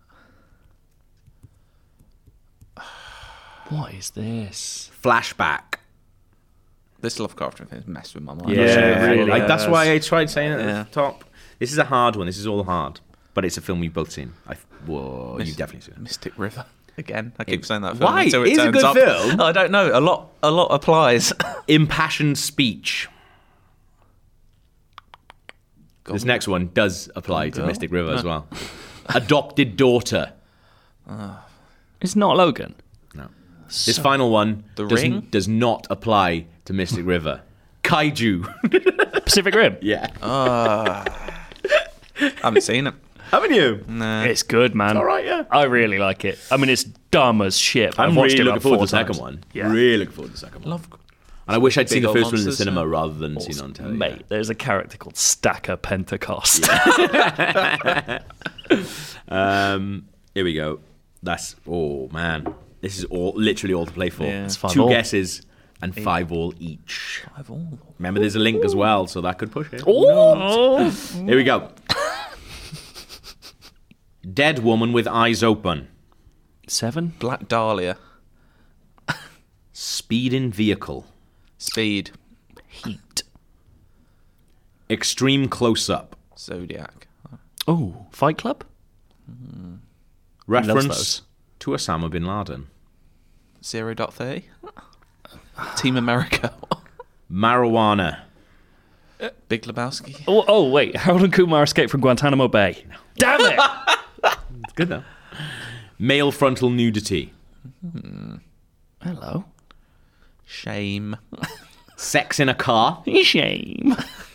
What is this? Flashback. This Lovecraft thing has messed with my mind. Yeah, really like, that's has. why I tried saying it Yeah. at the top. This is a hard one. This is all hard. But it's a film we've both seen. Whoa, you've definitely seen it. Mystic River. Again, I keep saying that film Why? until it It's a turns good up. film. I don't know. A lot applies. Impassioned speech. This next one does apply to Girl? Mystic River as well. Adopted daughter. It's not Logan. No. This final one The Ring? does not apply to Mystic River. Kaiju. Pacific Rim. Yeah. I haven't seen it. Haven't you? Nah. It's good, man. all right, yeah. I really like it. I mean, it's dumb as shit. But I'm I've watched really it looking about forward to 4 the second times. one. Yeah. Really looking forward to the second one. Love. And I wish I'd seen Big the old first one in the monsters, cinema yeah. rather than seen it on telly. Mate, there's a character called Stacker Pentecost. Here we go. That's man. This is literally all to play for. Yeah. It's 5 2 all. guesses and 5 all each. I've all. Remember, there's a link as well, so that could push it. Oh! Here we go. Dead woman with eyes open. 7? Black Dahlia. Speeding vehicle. Speed. Heat. Extreme close up. Zodiac. Oh, Fight Club? Reference to Osama bin Laden. 0.30. Team America. Marijuana. Big Lebowski. Oh, wait. Harold and Kumar escaped from Guantanamo Bay. Damn it! It's good though. Male frontal nudity. Hello. Shame. Sex in a car. Shame.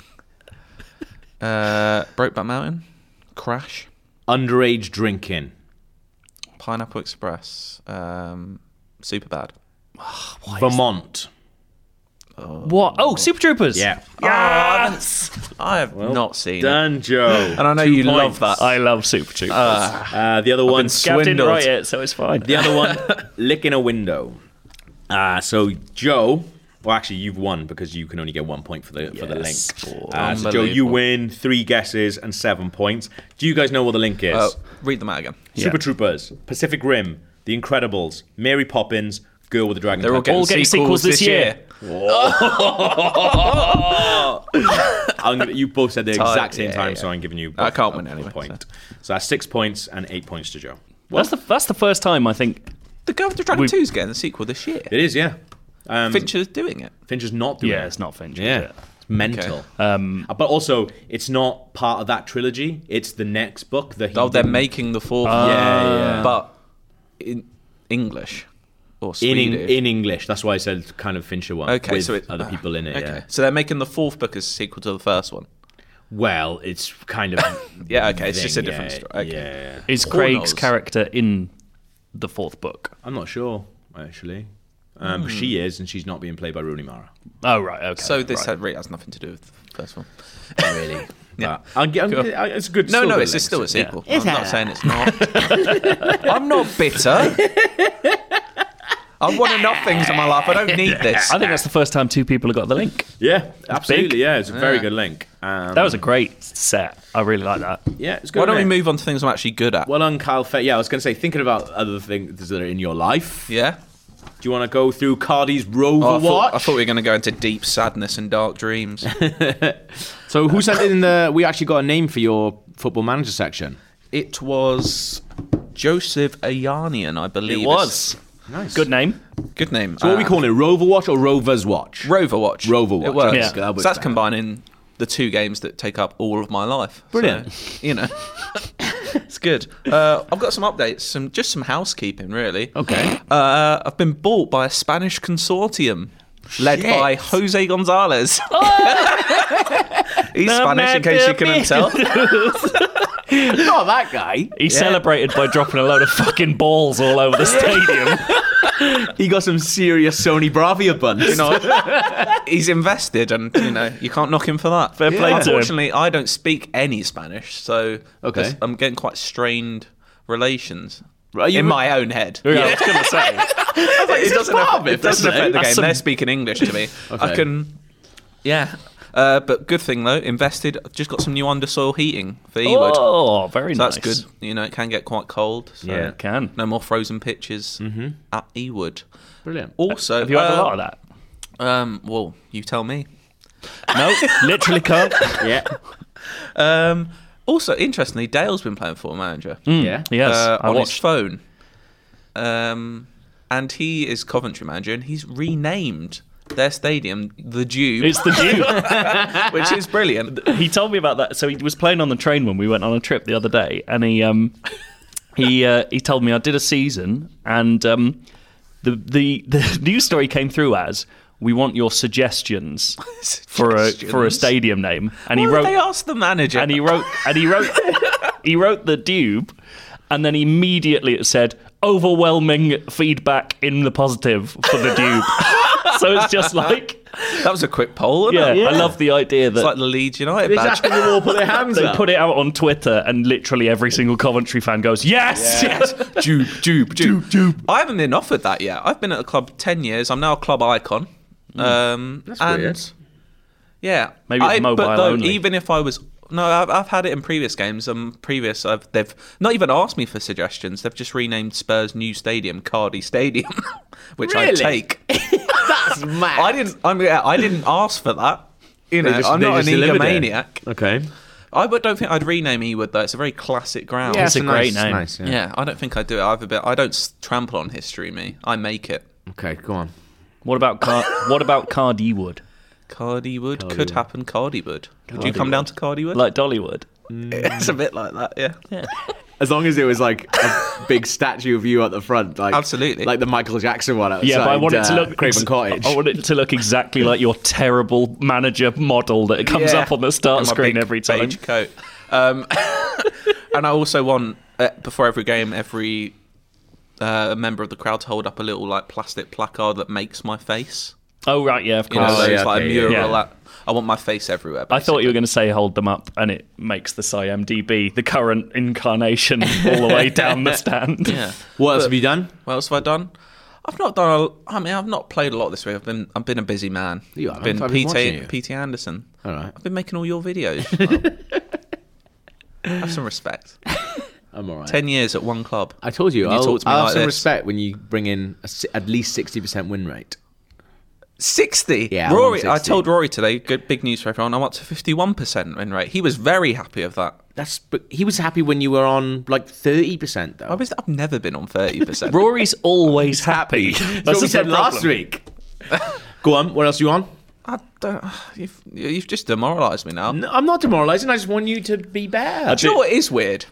Brokeback Mountain. Crash. Underage drinking. Pineapple Express. Superbad. Vermont. What? Oh, Super Troopers. Yeah. I have not seen it. Done, Joe. And I know 2 you points. love that. I love Super Troopers. The other one, Gav didn't write it, so it's fine. The other one, licking a window. So Joe, well, actually, you've won because you can only get 1 point for the link. So Joe, you Unbelievable. win 3 guesses and 7 points. Do you guys know what the link is? Read them out again. Super Troopers, Pacific Rim, The Incredibles, Mary Poppins, Girl with the Dragon They're all Tattoo. getting getting sequels this year. You both said the exact same Yeah, time, yeah. so I'm giving you. I both can't a win anyway, Point. So that's 6 points and 8 points to Joe. That's the first time I think. The Girl with the Dragon 2 is getting a sequel this year. It is, yeah. Fincher's doing it. Fincher's not doing Yeah, it. it's not Fincher. Yeah. Is it? It's mental. But also, it's not part of that trilogy. It's the next book that he Oh, they're didn't- making the fourth. yeah. But in English or in Swedish. in English. That's why I said kind of Fincher one. Okay, with so it's other people in it. Okay, Yeah. so they're making the fourth book as a sequel to the first one. Well, it's kind of. Yeah, okay, it's just a thing, different yeah, story. Okay. Yeah. Is Who Craig's knows? character in the fourth book? I'm not sure actually. But she is, and she's not being played by Rooney Mara. Oh, right. Okay. So this right. really has nothing to do with the first one. Really? Yeah. It's good. No, still no, good it's link, still a so- sequel. I'm not saying it's not. I'm not bitter. I've won enough things in my life. I don't need this. I think that's the first time 2 people have got the link. Yeah, absolutely. big. Yeah, it's a very good link. That was a great set. I really like that. Yeah, it's good. Why don't we isn't it? move on to things I'm actually good at? Well done, Kyle. Yeah, I was going to say, thinking about other things that are in your life. Yeah. Do you want to go through Cardi's Rover Oh, Watch? I thought we were going to go into deep sadness and dark dreams. So who sent in the? We actually got a name for your Football Manager section. It was Joseph Ayanian, I believe. It was. Nice. Good name. Good name. So what are we calling it? Rover Watch or Rover's Watch? Rover Watch. Rover Watch. It works. Yeah. So That was that's better. combining the 2 games that take up all of my life. Brilliant. So, you know, it's good. I've got some updates, some housekeeping, really. Okay. I've been bought by a Spanish consortium led Shit. by Jose Gonzalez. He's Spanish, in case you couldn't tell. Not that guy. He celebrated by dropping a load of fucking balls all over the stadium. He got some serious Sony Bravia buns. You know, he's invested, and you know you can't knock him for that. Fair play to him. Unfortunately, I don't speak any Spanish, so Okay. I'm getting quite strained relations Are you- in my own head. Yeah, I was going to say. It doesn't part of affect, it, it doesn't doesn't affect it? the That's game. some- They're speaking English to me. Okay. I can, yeah. But good thing though, invested. I've just got some new undersoil heating for Ewood. Oh, very So nice. that's good. You know, it can get quite cold. So Yeah, it can. No more frozen pitches at Ewood. Brilliant. Also, Have you had a lot of that? Well, you tell me. No, literally can't. Yeah. Also, interestingly, Dale's been playing Football Manager Yeah. Yes, I on his watched. phone. And he is Coventry manager, and he's renamed their stadium the Dube, It's the Duke. which is brilliant. He told me about that. So he was playing on the train when we went on a trip the other day, and he told me I did a season, and the news story came through as, "We want your suggestions for a stadium name," and Why he would wrote they ask the manager? and he wrote he wrote the Dube, and then immediately it said overwhelming feedback in the positive for the Dube. So it's just like, That was a quick poll, wasn't yeah, it? I love the idea that It's like the Leeds United badge. Exactly. They all put their hands they up. put it out on Twitter, and literally every single Coventry fan goes, yes, yes. Dube. I haven't been offered that yet. I've been at the club 10 years. I'm now a club icon. That's weird. Yeah, Maybe it's mobile but though, only. even if I was, no, I've had it in previous games. They've not even asked me for suggestions. They've just renamed Spurs' new stadium Cardi Stadium, which I Really? take. That's mad. I didn't ask for that. You know, just- I'm they not an just delivered it. egomaniac. Okay. I don't think I'd rename Ewood though. It's a very classic ground. Yeah, It's a great name. Nice, Yeah, I don't think I'd do it either. But I don't trample on history. I make it. Okay, go on. What about Cardywood? Cardywood could happen. Cardywood. Would you come down to Cardywood? Like Dollywood? It's a bit like that. Yeah. As long as it was like a big statue of you at the front, like Absolutely. like the Michael Jackson one outside. Yeah, but I want it to look Craven Cottage. I want it to look exactly like your terrible manager model that comes Yeah. up on the start In my screen big every time. beige coat. And I also want before every game, every member of the crowd to hold up a little like plastic placard that makes my face. Oh right, yeah, of You know, course. those, yeah, like okay, a mural. yeah. That, I want my face everywhere. I thought you were basically. going to say hold them up, and it makes the IMDb the current incarnation all the way down the stand. Yeah. What else have you done? What else have I done? I've not done. I've not played a lot this week. I've been a busy man. You haven't. Been I've been watching you. P.T. Anderson. All right, I've been making all your videos. Have some respect. I'm all right. 10 years at one club. I told you, And you I'll talk to me have like some this. respect when you bring in at least 60% win rate. 60. Yeah, I'm Rory. on I 60. told Rory today. Good big news for everyone. I'm up to 51% win rate. He was very happy of that. But he was happy when you were on like 30% though. I've never been on 30%. Rory's always happy. That's what we the said last problem. week. Go on, what else are you on? I don't. You've just demoralised me now. No, I'm not demoralising, I just want you to be better. Do you know what is weird?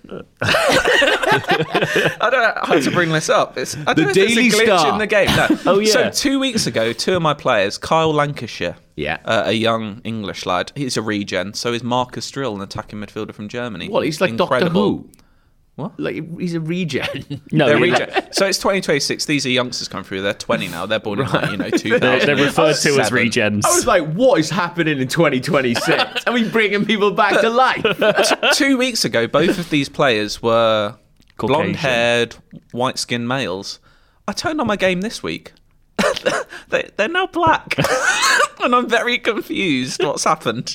I don't know how to bring this up. I don't know if Daily it's a glitch Star. in the game. No. Oh, yeah. So 2 weeks ago, two of my players, Kyle Lancashire, Yeah. a young English lad, he's a regen. So is Marcus Drill, an attacking midfielder from Germany. Well, he's like Incredible. Doctor Who. What? Like he's a regen. No, They're he- regen. So it's 2026. These are youngsters coming through. They're 20 now. They're born in like, 2000. They're referred to as regens. I was like, what is happening in 2026? Are we bringing people back to life? 2 weeks ago, both of these players were Caucasian. blonde-haired, white-skinned males. I turned on my game this week. They're now black, and I'm very confused. What's happened?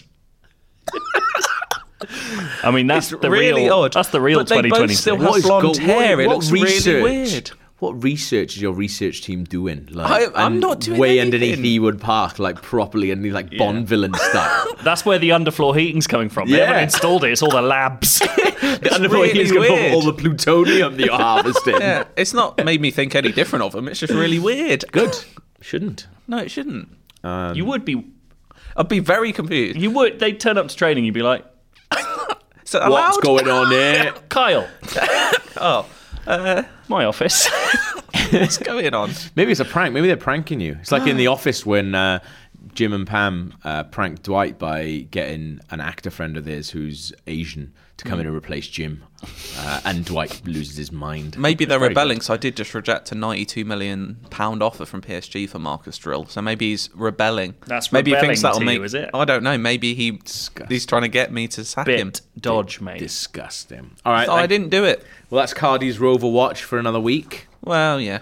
I mean, that's It's the really real. odd. That's the real But they both 2026. still have blonde hair. It looks really weird. What research is your research team doing? Like, I'm and not doing way anything. underneath Ewood Park, like properly, and like Bond villain style. That's where the underfloor heating's coming from. They Yeah. haven't installed it. It's all the labs. The underfloor really heating's gonna put weird. all the plutonium that you're harvesting. Yeah, it's not made me think any different of them. It's just really weird. Good. Shouldn't. No, it shouldn't. You would be. I'd be very confused. You would. They'd turn up to training. You'd be like, So What's allowed? going on here? Kyle, Oh, my office. what's going on? Maybe it's a prank. Maybe they're pranking you. It's like in The Office when Jim and Pam pranked Dwight by getting an actor friend of theirs who's Asian to come in and replace Jim. And Dwight loses his mind. Maybe they're Very rebelling. So I did just reject a £92 million offer from PSG for Marcus Drill. So maybe he's rebelling. That's maybe he thinks rebelling that'll to make. you, is it? I don't know. Maybe he's trying to get me to sack him. Bit dodge, mate. Disgusting. All right. Oh, I didn't do it. Well, that's Cardi's Rover Watch for another week. Well, yeah.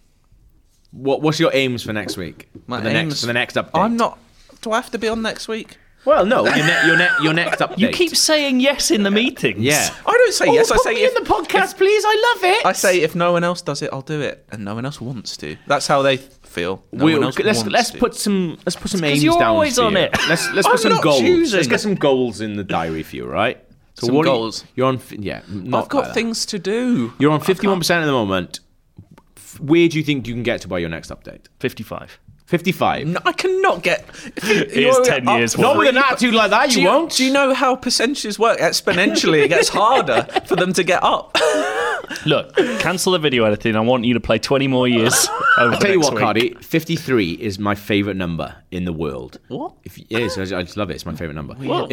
What's your aims for next week? My for the aims- for the next update. I'm not. Do I have to be on next week? Well, no. Your next update. You keep saying yes in the meetings. Yeah. I don't say yes. I put say me if in the podcast, please. I love it. I say if no one else does it, I'll do it, and no one else wants to. That's how they feel. No one else let's wants to. put some aims you're down. always for on you. it. Let's I'm put some not goals. choosing. Let's get some goals in the diary for you, right? So Some what are you- goals. You're on. Yeah. Not I've got like that. things to do. You're on 51% at the moment. Where do you think you can get to by your next update? 55. 55. No, I cannot get. It is 10 years Not with worth. an attitude like that, you won't. Do you know how percentages work? Exponentially, it gets harder for them to get up. Look, cancel the video editing. I want you to play 20 more years. Over I'll tell you what, week. Cardi, 53 is my favourite number in the world. What? It is. I just love it. It's my favourite number. What?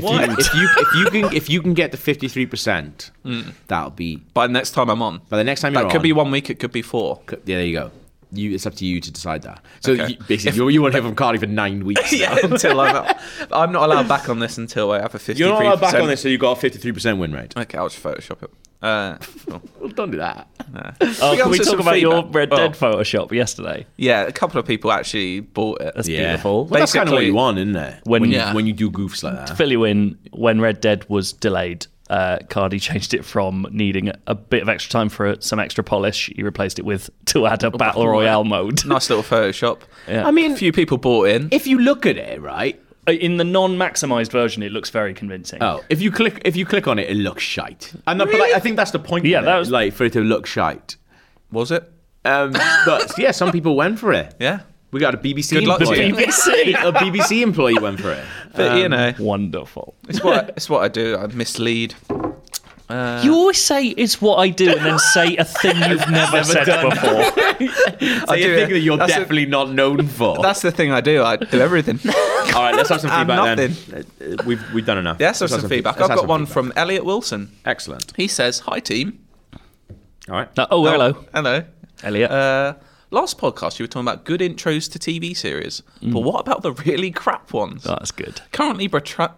If you can get to 53%, that'll be By the next time I'm on, by the next time you're that on. could be 1 week. It could be 4. Yeah, there you go. It's up to you to decide that. So Okay. basically, you won't hear from Cardi for 9 weeks. Yeah, until I'm not allowed back on this until I have a 53%. You're not allowed back on this, so you've got a 53% win rate. Okay, I'll just Photoshop it. Well, don't do that. Oh, can we answer talk some about your feedback? Red Dead Oh. Photoshop yesterday? Yeah, a couple of people actually bought it. That's Yeah. beautiful. Well, that's kind of what Basically- you want, isn't it? When- When you do goofs like that. Fill you in, when Red Dead was delayed, Cardi changed it from needing a bit of extra time for some extra polish. He replaced it with to add a Battle Royale mode. Nice little Photoshop. Yeah. I mean, A few people bought in. if you look at it, right, In the non-maximized version, it looks very convincing. Oh, if you click on it, it looks shite. And but I think that's the point. Yeah, of it, that was- like for it to look shite. Was it? But yeah, some people went for it. Yeah. We got a BBC Good luck to employee. you. A BBC employee went for it. But you know, Wonderful. it's what I do. I mislead. You always say it's what I do and then say a thing you've never said before. So you think that you're that's definitely not known for. That's the thing I do. I do everything. All right, let's have some And feedback nothing. then. We've done enough. Yes, Let's have have some feedback. let's I've have got some one feedback. from Elliot Wilson. Excellent. He says, "Hi team." All right. Hello, Hello. Elliot. Last podcast, you were talking about good intros to TV series, but what about the really crap ones? That's good. Currently,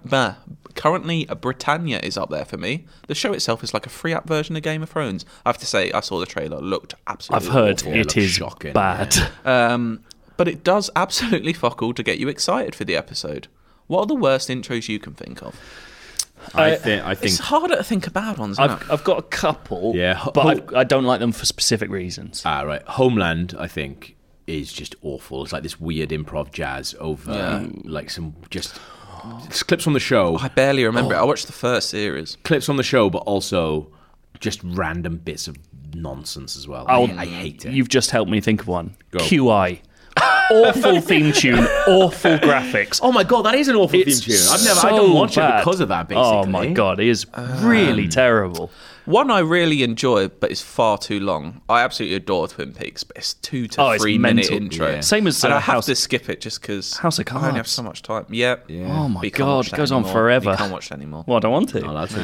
Britannia is up there for me. The show itself is like a free app version of Game of Thrones. I have to say, I saw the trailer, looked absolutely I've heard awful. it looks is shocking, bad. But it does absolutely fuck all to get you excited for the episode. What are the worst intros you can think of? I think. It's harder to think of bad ones, isn't it? I've got a couple, Yeah. but I don't like them for specific reasons. Right. Homeland, I think, is just awful. It's like this weird improv jazz over like some just it's clips from the show. I barely remember it. I watched the first series. Clips from the show, but also just random bits of nonsense as well. I hate it. You've just helped me think of one. Go. QI. Awful theme tune, awful graphics. Oh my god, that is an awful It's theme tune. I so don't watch it bad. because of that. Basically. Oh my god, it is really terrible. One I really enjoy, but it's far too long. I absolutely adore Twin Peaks, but it's 2 to Oh, it's 3 minute mental. intro. Yeah. Same as and I have House. to skip it just because House of I only have Cards. so much time. Yeah. Oh my But you can't god, watch it that goes on anymore. forever. You can't watch that anymore. Well, I don't want to. Oh, that's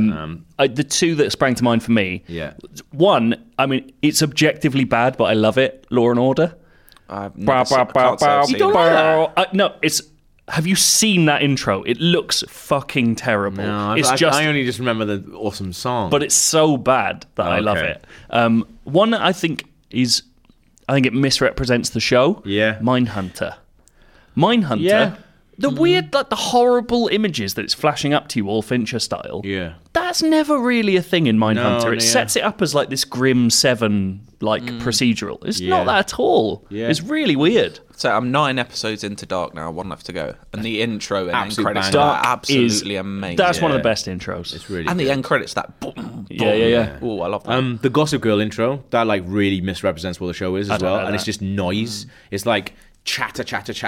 it. The two that sprang to mind for me. Yeah. One, I mean, it's objectively bad, but I love it. Law and Order. I've never seen, I can't say I've seen don't it. like that? No, it's. Have you seen that intro? It looks fucking terrible. No, it's I just. only just remember the awesome song. But it's so bad that I love Okay. it. One I think is. I think it misrepresents the show. Yeah. Mindhunter. Mindhunter. Yeah. The weird, like the horrible images that it's flashing up to you, all Fincher style. yeah. That's never really a thing in Mindhunter. No, It yeah. sets it up as like this Grim 7 like procedural. It's not that at all. Yeah. It's really weird. So I'm 9 episodes into Dark now, 1 left to go. And the intro and end Absolute credits banger. are Dark absolutely is- amazing. That's one of the Yeah. best intros. It's really and good. the end credits, that boom, Yeah. Oh, I love that. The Gossip Girl intro that like really misrepresents what the show is as don't well, know and it's that. just noise. It's like chatter,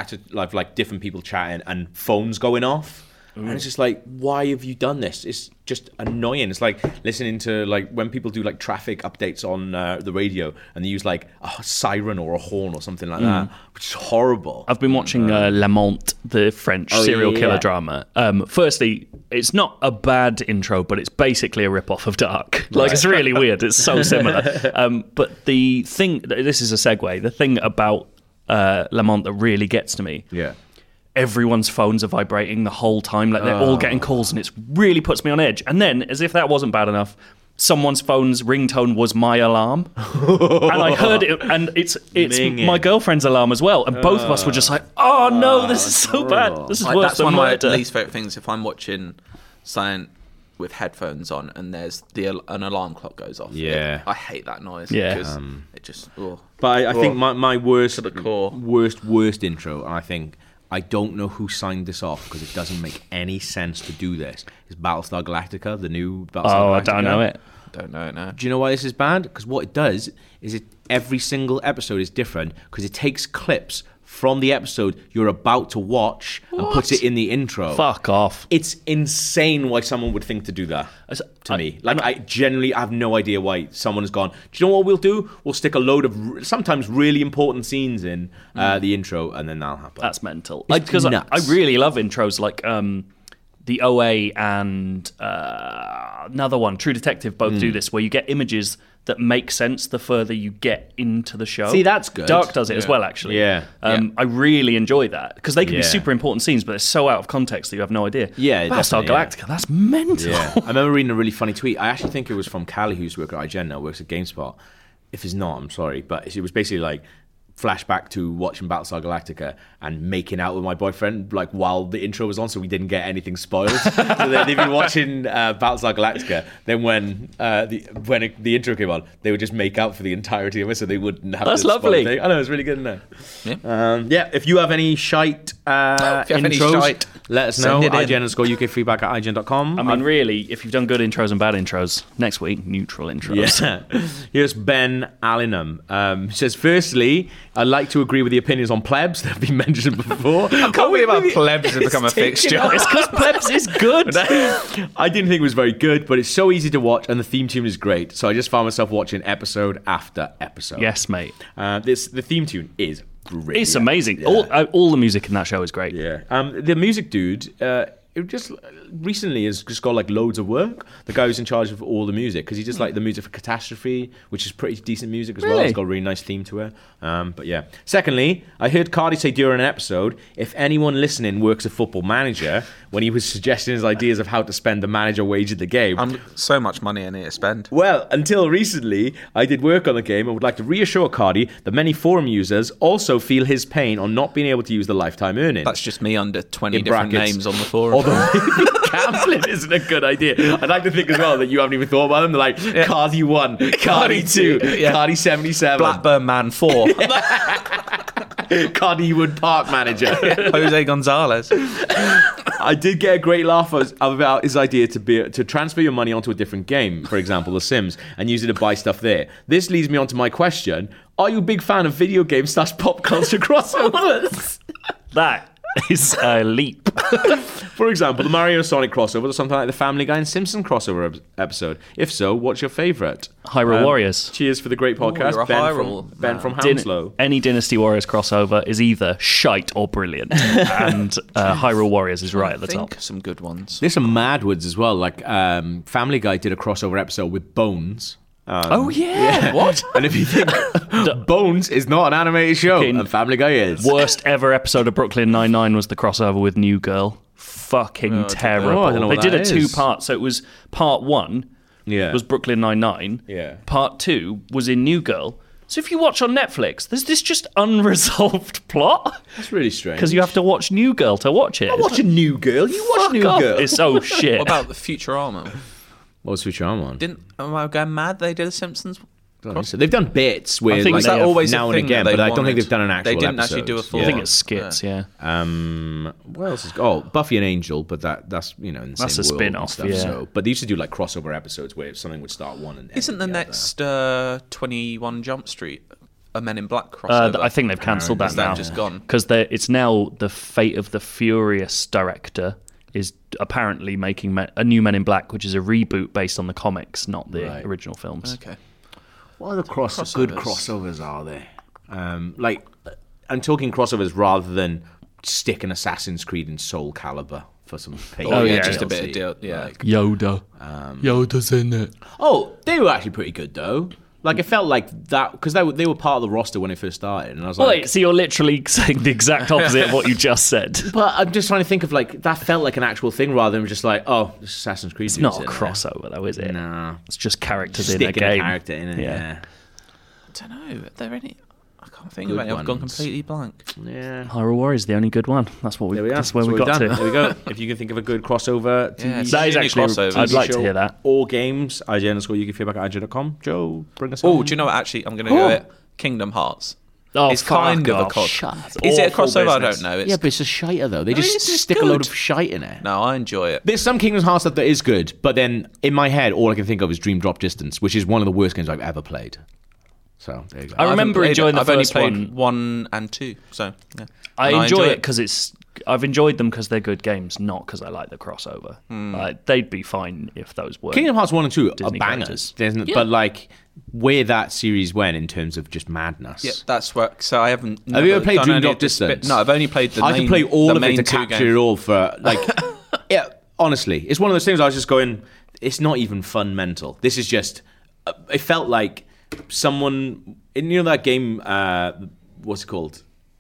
like different people chatting and phones going off, and it's just like, why have you done this? It's just annoying. It's like listening to like when people do like traffic updates on the radio and they use like a siren or a horn or something like that, which is horrible. I've been watching Lamont, the French serial killer yeah. drama. Firstly, it's not a bad intro, but it's basically a rip-off of Dark. Like, it's really weird. It's so similar. But the thing, this is a segue, the thing about Lamont that really gets to me, Yeah. everyone's phones are vibrating the whole time. Like, they're all getting calls, and it really puts me on edge. And then, as if that wasn't bad enough, someone's phone's ringtone was my alarm, and I heard it, and it's Minging. my girlfriend's alarm as well, and both of us were just like, "Oh no, this is so bad. This is Like, worse that's than one of my murder." least favourite things if I'm watching something with headphones on and there's an alarm clock goes off. Yeah. I hate that noise. Yeah. Because it just... Oh. But I think my worst, the core. worst intro, and I think I don't know who signed this off because it doesn't make any sense to do this. Is Battlestar Galactica, the new Battlestar Galactica? Oh, I don't know it. Don't know it now. Do you know why this is bad? Because what it does is every single episode is different because it takes clips from the episode you're about to watch and puts it in the intro. Fuck off. It's insane why someone would think to do that. To me, like I genuinely have no idea why someone has gone. Do you know what we'll do? We'll stick a load of sometimes really important scenes in the intro, and then that'll happen. That's mental. It's Because I nuts. really love intros like the OA and another one, True Detective, both do this, where you get images that make sense the further you get into the show. See, that's good. Dark does it as well, actually. Yeah. I really enjoy that because they can be Yeah. super important scenes, but they're so out of context that you have no idea. Yeah, Battlestar definitely, yeah. Galactica, that's mental. Yeah, I remember reading a really funny tweet. I actually think it was from Callie, who's working at IGN now, works at GameSpot. If it's not, I'm sorry, but it was basically like flashback to watching Battlestar Galactica and making out with my boyfriend like while the intro was on, so we didn't get anything spoiled. So then they'd be watching Battlestar Galactica. Then when the intro came on, they would just make out for the entirety of it, so they wouldn't have. That's to spoil lovely. the thing. I know, it's really good, isn't it? Yeah. If you have any shite If you have any intros, shite, let us know. send it in. IGN_UK feedback at IGN.com. I mean, really, if you've done good intros and bad intros, next week, neutral intros. Yeah. Here's Ben Allingham. He says, firstly, I'd like to agree with the opinions on plebs that have been mentioned before. I can't believe how plebs have become a fixture. It's because Plebs is good. I didn't think it was very good, but it's so easy to watch and the theme tune is great. So I just found myself watching episode after episode. Yes, mate. The theme tune is brilliant. It's amazing. Yeah. All the music in that show is great. Yeah. The music dude, it just recently has just got like loads of work. The guy who's in charge of all the music, because he just like the music for Catastrophe, which is pretty decent music as well. Really? It's got a really nice theme to it. But yeah. Secondly, I heard Cardi say during an episode, if anyone listening works a Football Manager, when he was suggesting his ideas of how to spend the manager wage in the game. So much money I need to spend. Well, until recently, I did work on the game and would like to reassure Cardi that many forum users also feel his pain on not being able to use the lifetime earnings. That's just me under 20 In different brackets. names on the forum. Although maybe gambling isn't a good idea. I'd like to think as well that you haven't even thought about them. They're like, Cardi 1, Cardi 2, Yeah. Cardi 77, Blackburn Man 4. Cardi Wood Park Manager. Jose Gonzalez. I did get a great laugh about his idea to transfer your money onto a different game, for example, The Sims, and use it to buy stuff there. This leads me on to my question. Are you a big fan of video games / pop culture crossovers? That is a leap. For example, the Mario Sonic crossover or something like the Family Guy and Simpson crossover episode. If so, what's your favourite? Hyrule Warriors. Cheers for the great podcast. you're a Hyrule Ben man. from Hounslow. Any Dynasty Warriors crossover is either shite or brilliant. And Hyrule Warriors is right at the top. Some good ones. There's some mad ones as well. Like Family Guy did a crossover episode with Bones. Oh, yeah. What? And if you think Bones is not an animated show, Fucking and Family Guy is. Worst ever episode of Brooklyn Nine-Nine was the crossover with New Girl. Fucking terrible. Oh, I don't know they what did that a is. 2-part, so it was part 1 Yeah. was Brooklyn Nine-Nine. Yeah. Part 2 was in New Girl. So if you watch on Netflix, there's this just unresolved plot That's really strange. because you have to watch New Girl to watch it. watch a New Girl. You watch Fuck New off. Girl. It's so shit. What about the Futurama? What was Futurama on? Am I going mad? They did a Simpsons. So they've done bits with think like, they have always now a and thing again, that but they I don't think wanted. they've done an actual They didn't actually do a episode. full I think one. it's skits, yeah. What else is? Oh, Buffy and Angel, but that's in the That's same a world and spin-off, stuff, yeah. So, but they used to do like crossover episodes where something would start one and end Isn't the other. next 21 Jump Street a Men in Black crossover? I think they've cancelled that Is that now. just gone? Because it's now the Fate of the Furious director is apparently making a new Men in Black, which is a reboot based on the comics, not the Right. original films. Okay. What other Crossovers. good crossovers are there? Like, I'm talking crossovers rather than stick an Assassin's Creed in Soul Calibur for some paid Oh, yeah, yeah, just a DLC. bit of deal. Yeah. Like- Yoda. Yoda's in it. oh, they were actually pretty good though. Like, it felt like that because they were part of the roster when it first started, and I was like, Wait, so you're literally saying the exact opposite of what you just said. but I'm just trying to think of like that felt like an actual thing rather than just like, oh, this Assassin's Creed. It's not a crossover, though, is it? Nah, It's just characters in a sticking game. a character in it. Yeah. I don't know. Are there any? I can't think Good of any. I've gone ones. completely blank. Yeah. Hyrule Warriors is the only good one. That's what we. There we are. That's where That's we what got we've to. done. There we go. If you can think of a good crossover TV Yeah, show, That is Any actually. crossovers. I'd like to show hear that. or games, IGN_UK feedback at IGN.com. Joe, bring us Oh, home. do you know what? Actually, I'm going to go it. Kingdom Hearts. Oh, It's kind of a fuck off. crossover. Is it a Awful crossover? I business. don't know. It's, Yeah, but it's a shiter though. They No, just it's just stick a load good. of shite in it. No, I enjoy it. There's some Kingdom Hearts stuff that is good, but then in my head, all I can think of is Dream Drop Distance, which is one of the worst games I've ever played. So there you go. I remember enjoying the I've only first played one. 1 and 2. So yeah. I And enjoy it because I've enjoyed them because they're good games, not because I like the crossover. Like, they'd be fine if those were. Kingdom Hearts 1 and 2 Disney are bangers, but like where that series went in terms of just madness. Yeah, that's what. So I haven't. Have you ever played done Dream any Drop of this bit- Distance? No, I've only played the I main. could play all the of it main to two capture games. it all for like. Yeah, honestly, it's one of those things. I was just going. It's not even fun mental. This is just. It felt like someone. You know that game. What's it called?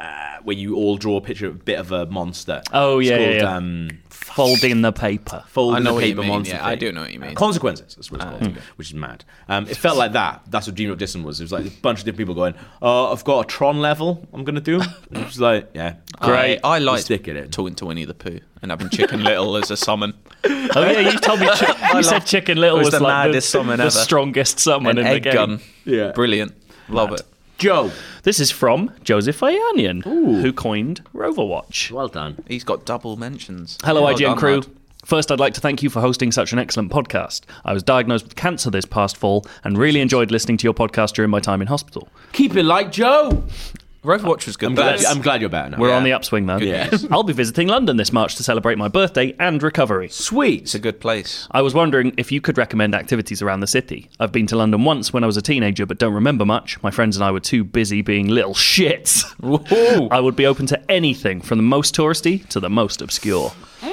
where you all draw a picture of a bit of a monster. Oh, It's yeah, called, yeah. Folding the paper. Fold I know the what you paper mean, monster. yeah, I thing. do know what you mean. Consequences, that's what it's called, which is mad. It felt like that. That's what Dream of Distant was. It was like a bunch of different people going, "Oh, I've got a Tron level I'm gonna do." And it was like, yeah, Great. I like stick it in. talking to Winnie the Pooh and having Chicken Little as a summon. Oh yeah, you told me. You said Chicken Little it was was the like maddest summon the ever. strongest summon An in the egg game. gun. Yeah. Brilliant. Love it. Joe, This is from Joseph Ayanian, who coined Roverwatch. well done. He's got double mentions. Hello, Well IGN done, crew. lad. First, I'd like to thank you for hosting such an excellent podcast. I was diagnosed with cancer this past fall and really enjoyed listening to your podcast during my time in hospital. Keep it like Joe. Roverwatch was good. I'm glad you're better now. We're Yeah. on the upswing, though. Yes. I'll be visiting London this March to celebrate my birthday and recovery. Sweet. It's a good place. I was wondering if you could recommend activities around the city. I've been to London once when I was a teenager, but don't remember much. My friends and I were too busy being little shits. I would be open to anything from the most touristy to the most obscure.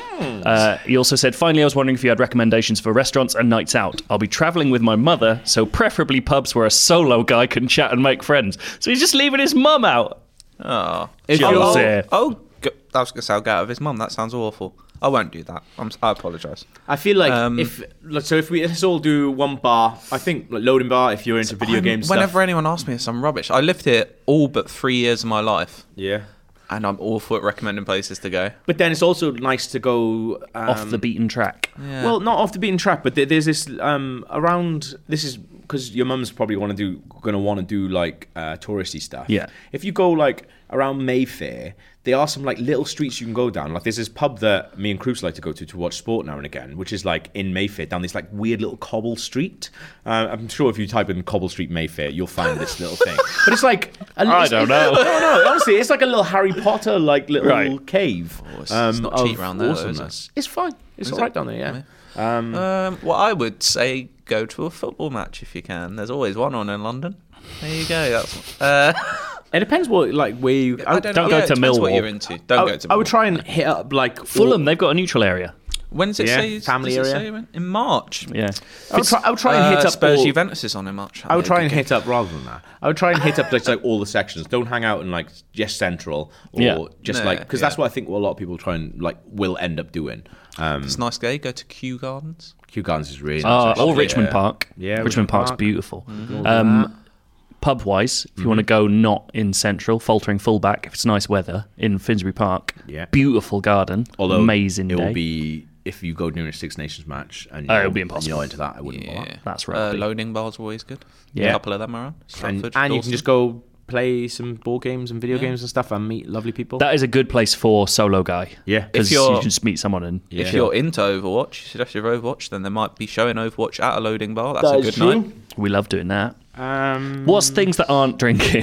He also said, finally, I was wondering if you had recommendations for restaurants and nights out. I'll be travelling with my mother, so preferably pubs where a solo guy can chat and make friends. So he's just leaving his mum out. Oh, Jose. I was going to say I'll get out of his mum. That sounds awful. I won't do that. I apologise. I feel like if let's all do one bar. I think like loading bar. If you're into video games, Whenever anyone asks me some rubbish, I lived here all but 3 years of my life, yeah. and I'm awful at recommending places to go. But then it's also nice to go Off the beaten track. Yeah. Well, not off the beaten track, but there's this around. This is because your mum's probably going to want to do like touristy stuff. Yeah. If you go like around Mayfair, there are some like little streets you can go down. Like there's this pub that me and Cruz like to go to watch sport now and again, which is like in Mayfair down this like weird little cobble street. I'm sure if you type in cobble street Mayfair, you'll find this little thing. But it's like I don't know. No, honestly, it's like a little Harry Potter like little Right. cave. Oh, it's not cheap of around there, though, is it? awesomeness. It's fine. It's Is all it? right down there. Yeah. Well, I would say go to a football match if you can. There's always one on in London. There you go. That's. It depends what like where you. I don't Don't know. go Yeah, to it depends what Millwall. you're into. Don't go to. I would Millwall. try and hit up like Fulham, they've got a neutral area. When does it Yeah, say? family does it area. say in March? Yeah. I would try and hit up Spurs all, Juventus is on in March. I would try and hit up rather than that. I would try and hit up like all the sections. Don't hang out in like just central or Yeah. just No, like because that's yeah. what I think a lot of people try and like will end up doing. It's a nice day. Go to Kew Gardens. Kew Gardens is really nice. Or actually. Richmond yeah. Park. Yeah, Richmond Richmond Park's Park. beautiful. Mm-hmm. Pub wise, if you want to go not in central, faltering fullback, if it's nice weather in Finsbury Park, Yeah. beautiful garden, Although amazing it day. will be if you go during a Six Nations match and it'll be impossible. You're into that. I wouldn't want Yeah, that. That's rugby. Loading bars always good. Yeah. A couple of them around. And, Stratford, and you Dawson. can just go play some board games and video games and stuff and meet lovely people. That is a good place for solo guy. Yeah. because If you're- you can just meet someone and If you're into Overwatch, you should have your Overwatch. Then they might be showing Overwatch at a loading bar. That's a good night. we love doing that. What's things that aren't drinking?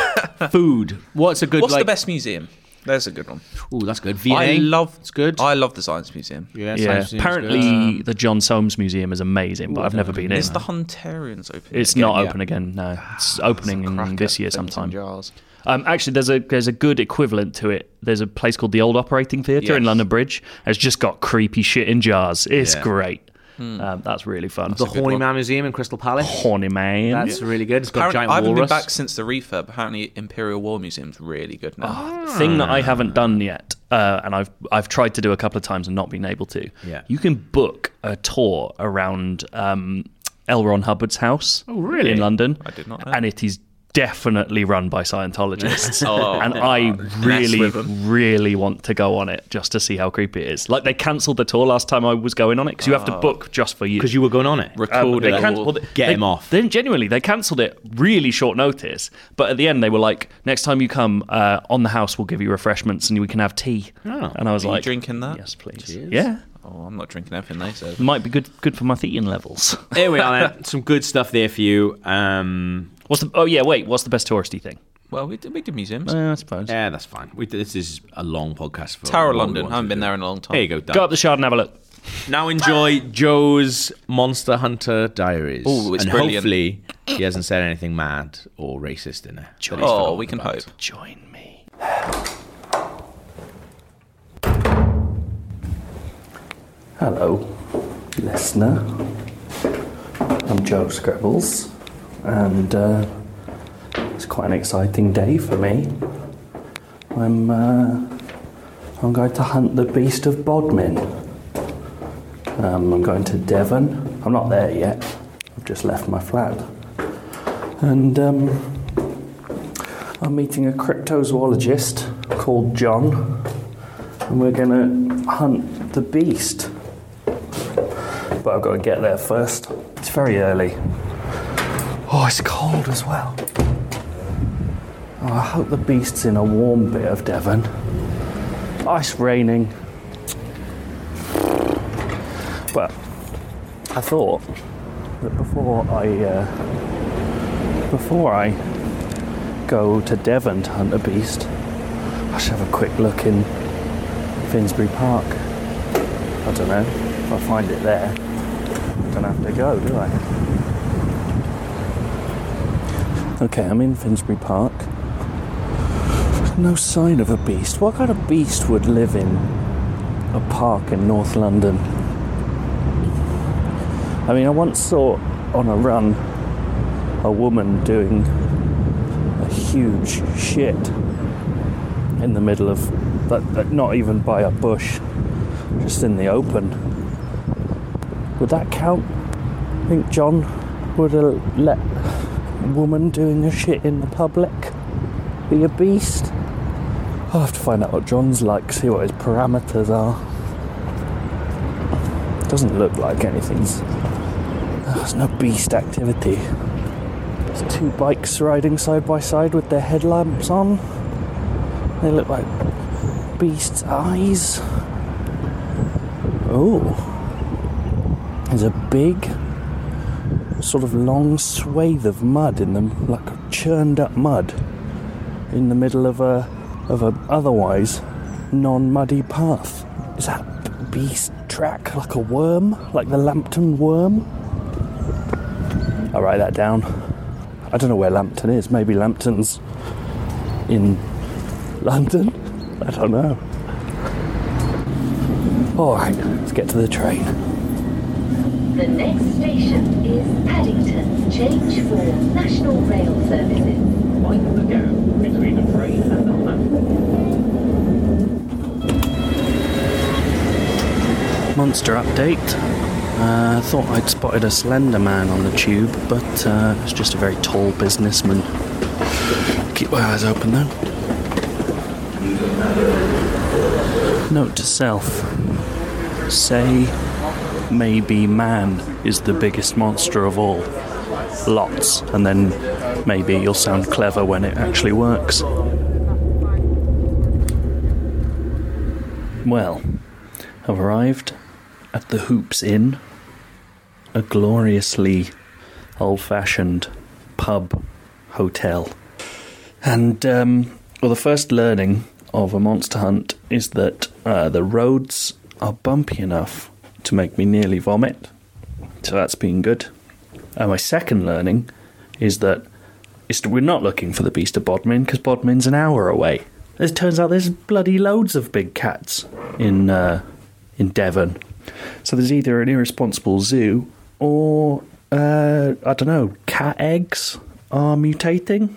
Food. What's a good What's like? the best museum? There's a good one. Ooh, that's good. V&A. It's good. I love the Science Museum. yeah, Yeah. Science Museum's Apparently, the John Soames Museum is amazing, but I've never been in. Is the Hunterians open? It's again? not yeah. open again. No, it's opening in Cracker, this year things in sometime. jars. Actually, there's a good equivalent to it. There's a place called the Old Operating Theatre in Yes. London Bridge. It's just got creepy shit in jars. It's Yeah. great. That's really fun. The a good Horny one. Man Museum in Crystal Palace. Horny man. That's really good. It's got Apparently, giant I haven't walrus. been back since the refurb. Apparently, Imperial War Museum's really good now. Thing that I haven't done yet, and I've tried to do a couple of times and not been able to. Yeah. You can book a tour around L. Ron Hubbard's house. Oh, really? In London. I did not know. And it is definitely run by Scientologists. Oh. And I really, with 'em. really want to go on it just to see how creepy it is. Like they cancelled the tour last time I was going on it because you have to book just for you. Because you were going on it. Recorded They it can- all. well, Get him off. Then genuinely, they cancelled it really short notice. But at the end, they were like, "Next time you come on the house, we'll give you refreshments and we can have tea." Oh. And I was Are you like, drinking that? "Yes, please." Cheers. Yeah, Oh, I'm not drinking everything they said. might be good for my thetan levels. Here we are. Then. Some good stuff there for you. What's the best touristy thing? Well, we did museums. I suppose. Yeah, that's fine. This is a long podcast for Tower of what we London. want I haven't to been do. there in a long time. There you go. Done. Go up the Shard and have a look. Now enjoy Joe's Monster Hunter Diaries. Ooh, it's and brilliant. hopefully he hasn't said anything mad or racist in there. that he's Oh, forgotten we can about. hope. Join me. Hello, listener. I'm Joe Scribbles, and it's quite an exciting day for me. I'm going to hunt the beast of Bodmin. I'm going to Devon. I'm not there yet. I've just left my flat. And I'm meeting a cryptozoologist called John, and we're going to hunt the beast. But I've got to get there first. It's very early. Oh, it's cold as well. Oh, I hope the beast's in a warm bit of Devon. Oh, it's raining. Well, I thought that before I go to Devon to hunt a beast, I should have a quick look in Finsbury Park. I don't know, if I find it there, I don't have to go, do I? Okay, I'm in Finsbury Park. No sign of a beast. What kind of beast would live in a park in North London? I mean, I once saw on a run a woman doing a huge shit in the middle of, not even by a bush, just in the open. Would that count? I think John would let a woman doing a shit in the public be a beast. I'll have to find out what John's like, see what his parameters are. Doesn't look like anything's... There's no beast activity. There's two bikes riding side by side with their headlamps on. They look like beast's eyes. Oh. There's a big, sort of long swathe of mud in them, like churned up mud, in the middle of a otherwise non-muddy path. Is that beast track like a worm? Like the Lambton worm? I'll write that down. I don't know where Lambton is. Maybe Lambton's in London? I don't know. Alright, let's get to the train. The next station is Paddington. Change for National Rail Services. Mind the gap between the train and the platform. Monster update. Thought I'd spotted a slender man on the tube, but it's just a very tall businessman. Keep my eyes open though. Note to self. Say maybe man is the biggest monster of all. Lots, and then maybe you'll sound clever when it actually works. Well, I've arrived at the Hoops Inn, a gloriously old-fashioned pub hotel. And, well, the first learning of a monster hunt is that the roads are bumpy enough to make me nearly vomit. So that's been good. My second learning is that we're not looking for the beast of Bodmin, because Bodmin's an hour away. It turns out there's bloody loads of big cats in Devon. So there's either an irresponsible zoo or, I don't know, cat eggs are mutating?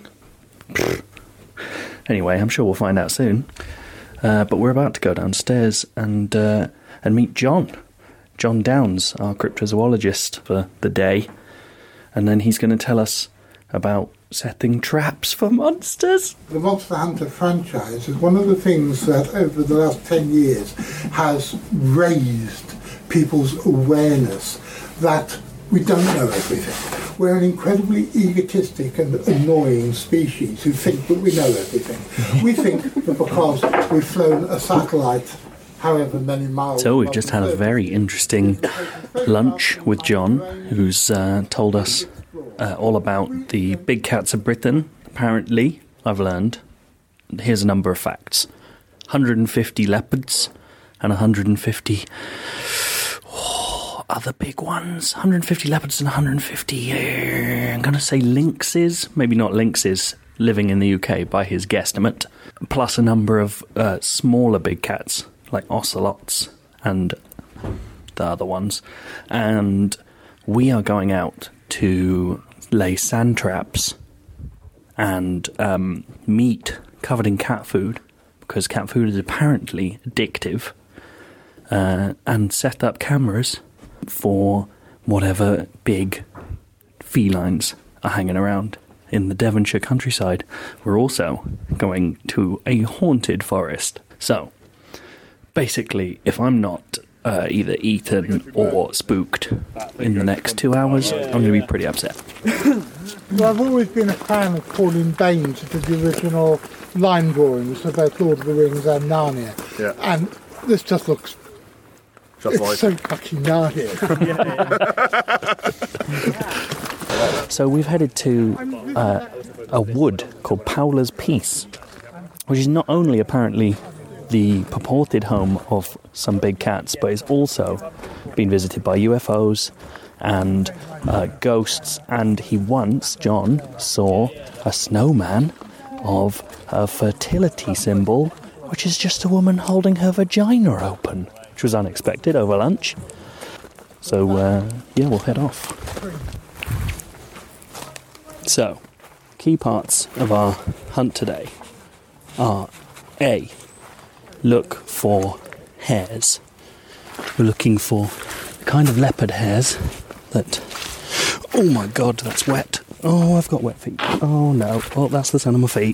Anyway, I'm sure we'll find out soon. But we're about to go downstairs and meet John. John Downs, our cryptozoologist for the day. And then he's going to tell us about setting traps for monsters. The Monster Hunter franchise is one of the things that over the last 10 years has raised people's awareness that we don't know everything. We're an incredibly egotistic and annoying species who think that we know everything. We think that because we've flown a satellite however many miles... So we've just had a very interesting lunch with John, who's told us all about the big cats of Britain. Apparently, I've learned, here's a number of facts. 150 leopards and 150... other big ones. 150 leopards and 150, I'm going to say lynxes. Maybe not lynxes living in the UK by his guesstimate. Plus a number of smaller big cats, like ocelots and the other ones. And we are going out to lay sand traps and meat covered in cat food because cat food is apparently addictive, and set up cameras for whatever big felines are hanging around in the Devonshire countryside. We're also going to a haunted forest. So, basically, if I'm not either eaten or spooked in the next 2 hours, I'm going to be pretty upset. Well, I've always been a fan of Pauline Baines, who did the original line drawings for both Lord of the Rings and Narnia. Yeah. And this just looks... Just it's so fucking Narnia. So we've headed to a wood called Powler's Peace, which is not only apparently the purported home of some big cats, but it's also been visited by UFOs and ghosts, and he once, John, saw a snowman of a fertility symbol, which is just a woman holding her vagina open, which was unexpected over lunch. So, we'll head off. So, key parts of our hunt today are A, look for hares. We're looking for the kind of leopard hares that... Oh my god, that's wet. Oh, I've got wet feet. Oh no. Oh, that's the sound of my feet.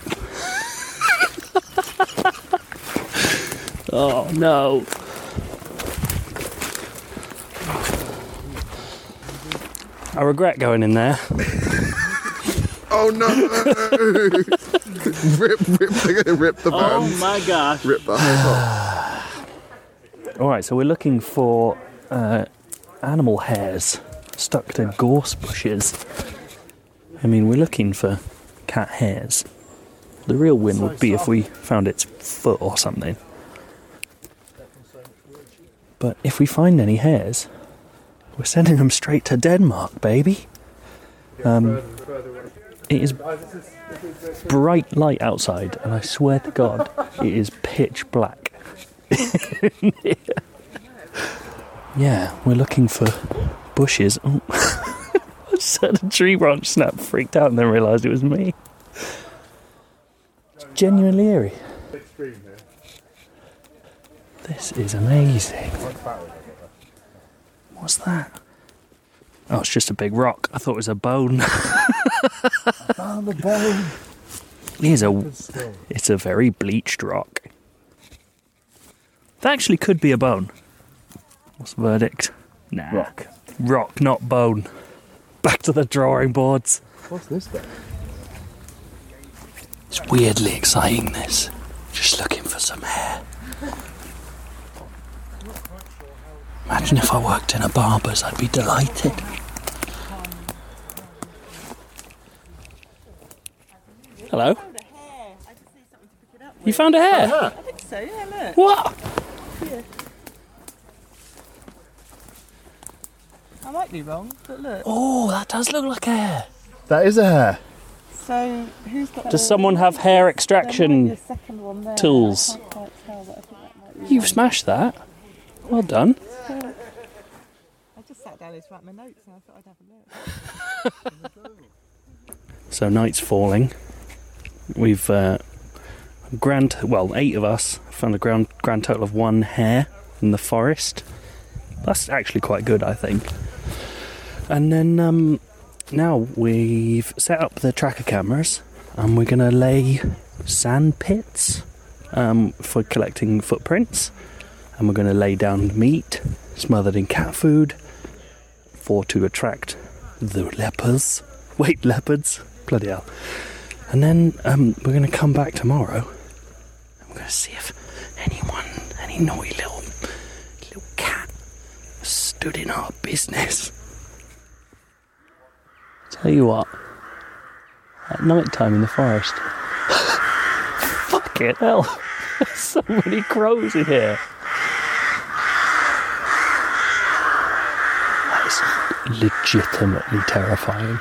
Oh no. I regret going in there. Oh no! Rip the bands. Oh my gosh. Rip the whole top. Alright, so we're looking for animal hairs stuck to gorse bushes. I mean, we're looking for cat hairs. The real win would be if we found its foot or something. But if we find any hairs, we're sending them straight to Denmark, baby. It is bright light outside, and I swear to God, it is pitch black. Yeah, we're looking for bushes. Oh. I said a tree branch snapped, freaked out, and then realised it was me. It's genuinely eerie. This is amazing. What's that? Oh, it's just a big rock. I thought it was a bone. Found the bone. It's a very bleached rock. That actually could be a bone. What's the verdict? Nah. Rock, not bone. Back to the drawing boards. What's this then? It's weirdly exciting, this. Just looking for some hair. Imagine if I worked in a barber's, I'd be delighted. Hello? You found a hair? I think so, yeah, look. What? Yeah. I might be wrong, but look. Oh, that does look like a hair. That is a hair. So, who's got... Does someone have hair extraction tools? I can't quite tell, but I think that might be You've smashed that. Well done. I just sat down to write my notes and I thought I'd have a look. So night's falling. We've 8 of us found a grand total of 1 hare in the forest. That's actually quite good, I think. And then now we've set up the tracker cameras and we're going to lay sand pits for collecting footprints, and we're going to lay down meat smothered in cat food to attract the leopards. Wait, leopards? Bloody hell. And then we're going to come back tomorrow and we're going to see if any naughty little cat stood in our business. Tell you what, at night time in the forest, fucking hell, there's so many crows in here. That is legitimately terrifying.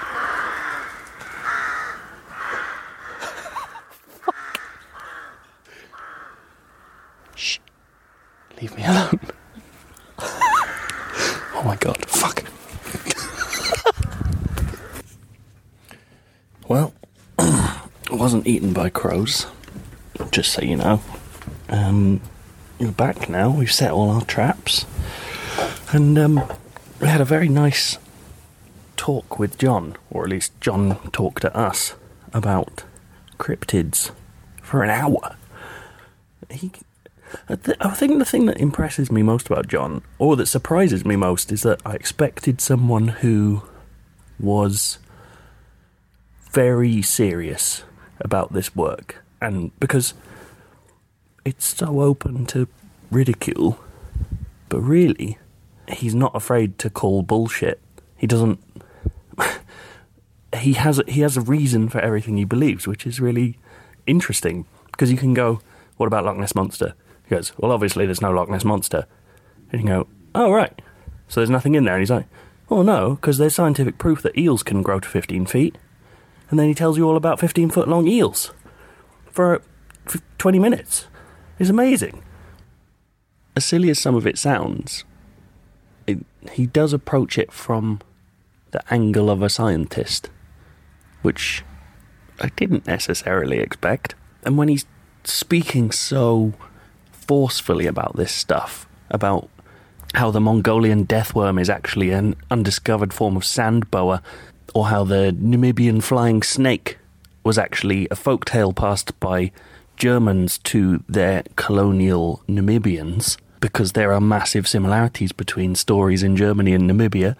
Shh. Leave me alone. Oh my god, fuck. Well, I wasn't eaten by crows, just so you know. we're back now. We've set all our traps. And we had a very nice talk with John, or at least John talked to us about cryptids for an hour. I think the thing that impresses me most about John, or that surprises me most, is that I expected someone who was very serious about this work, and because it's so open to ridicule, but really, he's not afraid to call bullshit. He doesn't. He has a reason for everything he believes, which is really interesting, because you can go, "What about Loch Ness Monster?" He goes, "Well, obviously there's no Loch Ness Monster." And you go, "Oh, right. So there's nothing in there." And he's like, "Oh, no, because there's scientific proof that eels can grow to 15 feet. And then he tells you all about 15-foot long eels for 20 minutes. It's amazing. As silly as some of it sounds, he does approach it from the angle of a scientist, which I didn't necessarily expect. And when he's speaking so forcefully about this stuff, about how the Mongolian deathworm is actually an undiscovered form of sand boa, or how the Namibian flying snake was actually a folktale passed by Germans to their colonial Namibians, because there are massive similarities between stories in Germany and Namibia.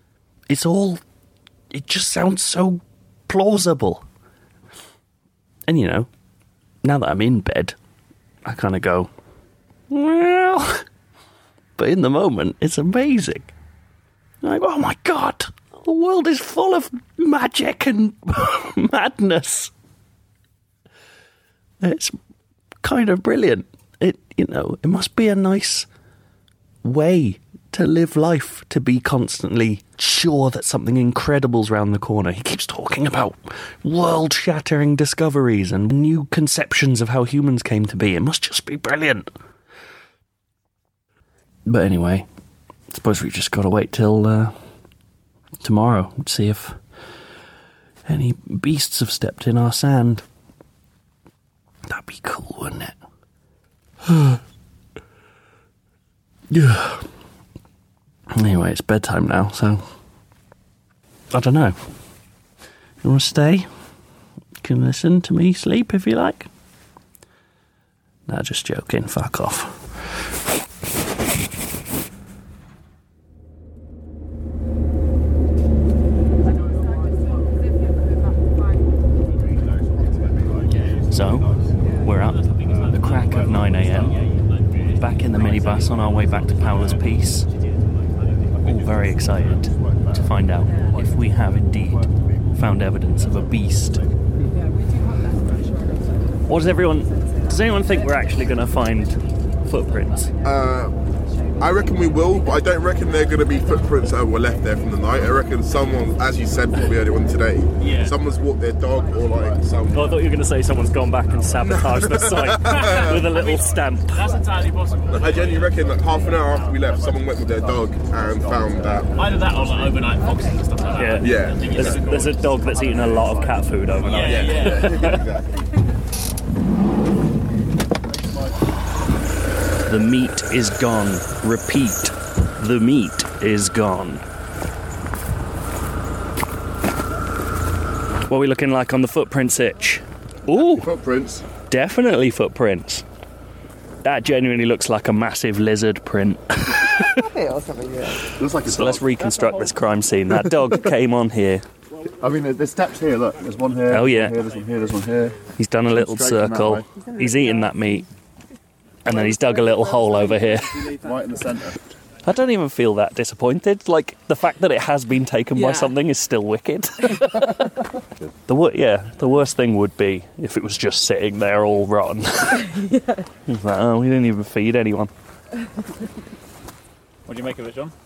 It just sounds so plausible. And now that I'm in bed, I kind of go, well, but in the moment, it's amazing. Like, oh my God, the world is full of magic and madness. It's kind of brilliant. It must be a nice way to live life, to be constantly sure that something incredible's round the corner. He keeps talking about world-shattering discoveries and new conceptions of how humans came to be. It must just be brilliant. But anyway, I suppose we've just got to wait till tomorrow and see if any beasts have stepped in our sand. That'd be cool, wouldn't it? Yeah. Anyway, it's bedtime now, so I don't know. You want to stay? You can listen to me sleep if you like. No, just joking. Fuck off. So, we're up at the crack of 9 a.m. Back in the minibus on our way back to Powler's Piece. All very excited to find out if we have indeed found evidence of a beast. Does anyone think we're actually going to find footprints? I reckon we will, but I don't reckon they're going to be footprints that were left there from the night. I reckon someone, as you said probably earlier on today, someone's walked their dog or like some... Oh, I thought you were going to say someone's gone back and sabotaged the site with a little stamp. That's entirely possible. I genuinely reckon that half an hour after we left, someone went with their dog and found that. Either that or like overnight foxes and stuff like that. Yeah. There's a dog that's eaten a lot of cat food overnight. Yeah. Exactly. The meat is gone. Repeat. The meat is gone. What are we looking like on the footprints itch? Ooh! Footprints. Definitely footprints. That genuinely looks like a massive lizard print. Looks like a So let's reconstruct this crime scene. That dog came on here. I mean, there's steps here, look. There's one here. Oh, yeah. There's one here, there's one here. He's done a little Straight from circle. that He's eaten that meat. And then he's dug a little hole over here. Right in the centre. I don't even feel that disappointed. Like, the fact that it has been taken by something is still wicked. The worst thing would be if it was just sitting there all rotten. It's like, oh, we didn't even feed anyone. What do you make of it, John?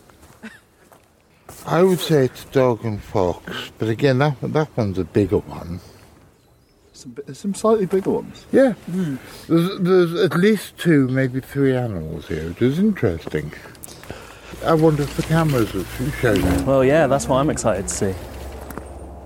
I would say it's dog and fox, but again, that one's a bigger one. Some slightly bigger ones. Yeah. There's at least 2, maybe 3 animals here, which is interesting. I wonder if the cameras have shown it. Well, yeah, that's what I'm excited to see.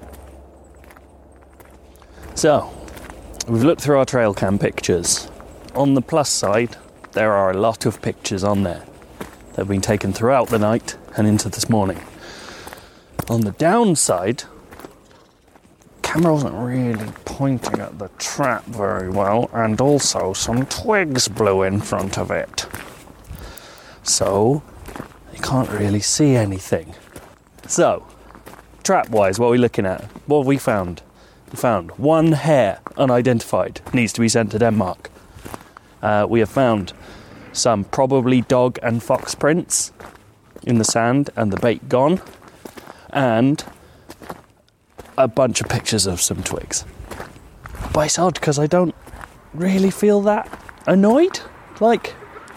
So, we've looked through our trail cam pictures, on the plus side, there are a lot of pictures on there. They've been taken throughout the night and into this morning. On the downside, camera wasn't really pointing at the trap very well, and also some twigs blew in front of it. So, you can't really see anything. So, trap-wise, what are we looking at? What have we found? We found one hare, unidentified, needs to be sent to Denmark. We have found some probably dog and fox prints in the sand and the bait gone, and a bunch of pictures of some twigs. But it's odd because I don't really feel that annoyed. Like,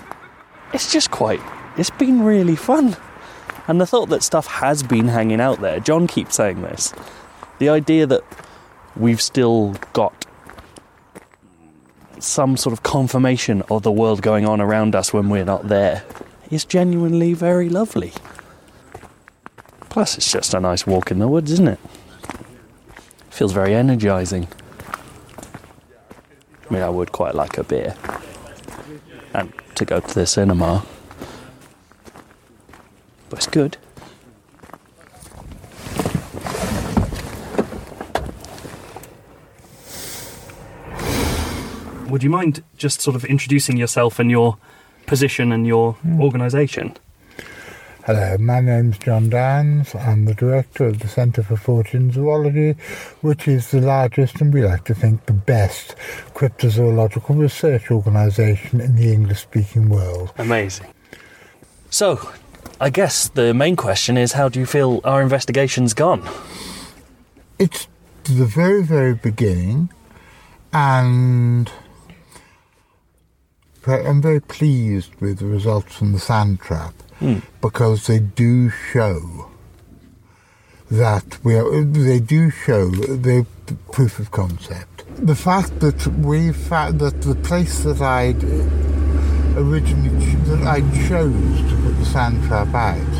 it's been really fun. And the thought that stuff has been hanging out there, John keeps saying this, the idea that we've still got some sort of confirmation of the world going on around us when we're not there is genuinely very lovely. Plus, it's just a nice walk in the woods, isn't it? Feels very energising. I mean, I would quite like a beer. And to go to the cinema. But it's good. Would you mind just sort of introducing yourself and your position and your organisation? Hello, my name's John Downs. I'm the director of the Centre for Fortean Zoology, which is the largest and we like to think the best cryptozoological research organisation in the English-speaking world. Amazing. So, I guess the main question is, how do you feel our investigation's gone? It's the very, very beginning, and I'm very pleased with the results from the sand trap. Because they do show that they do show the proof of concept. The fact that we found that the place that I chose to put the sand trap out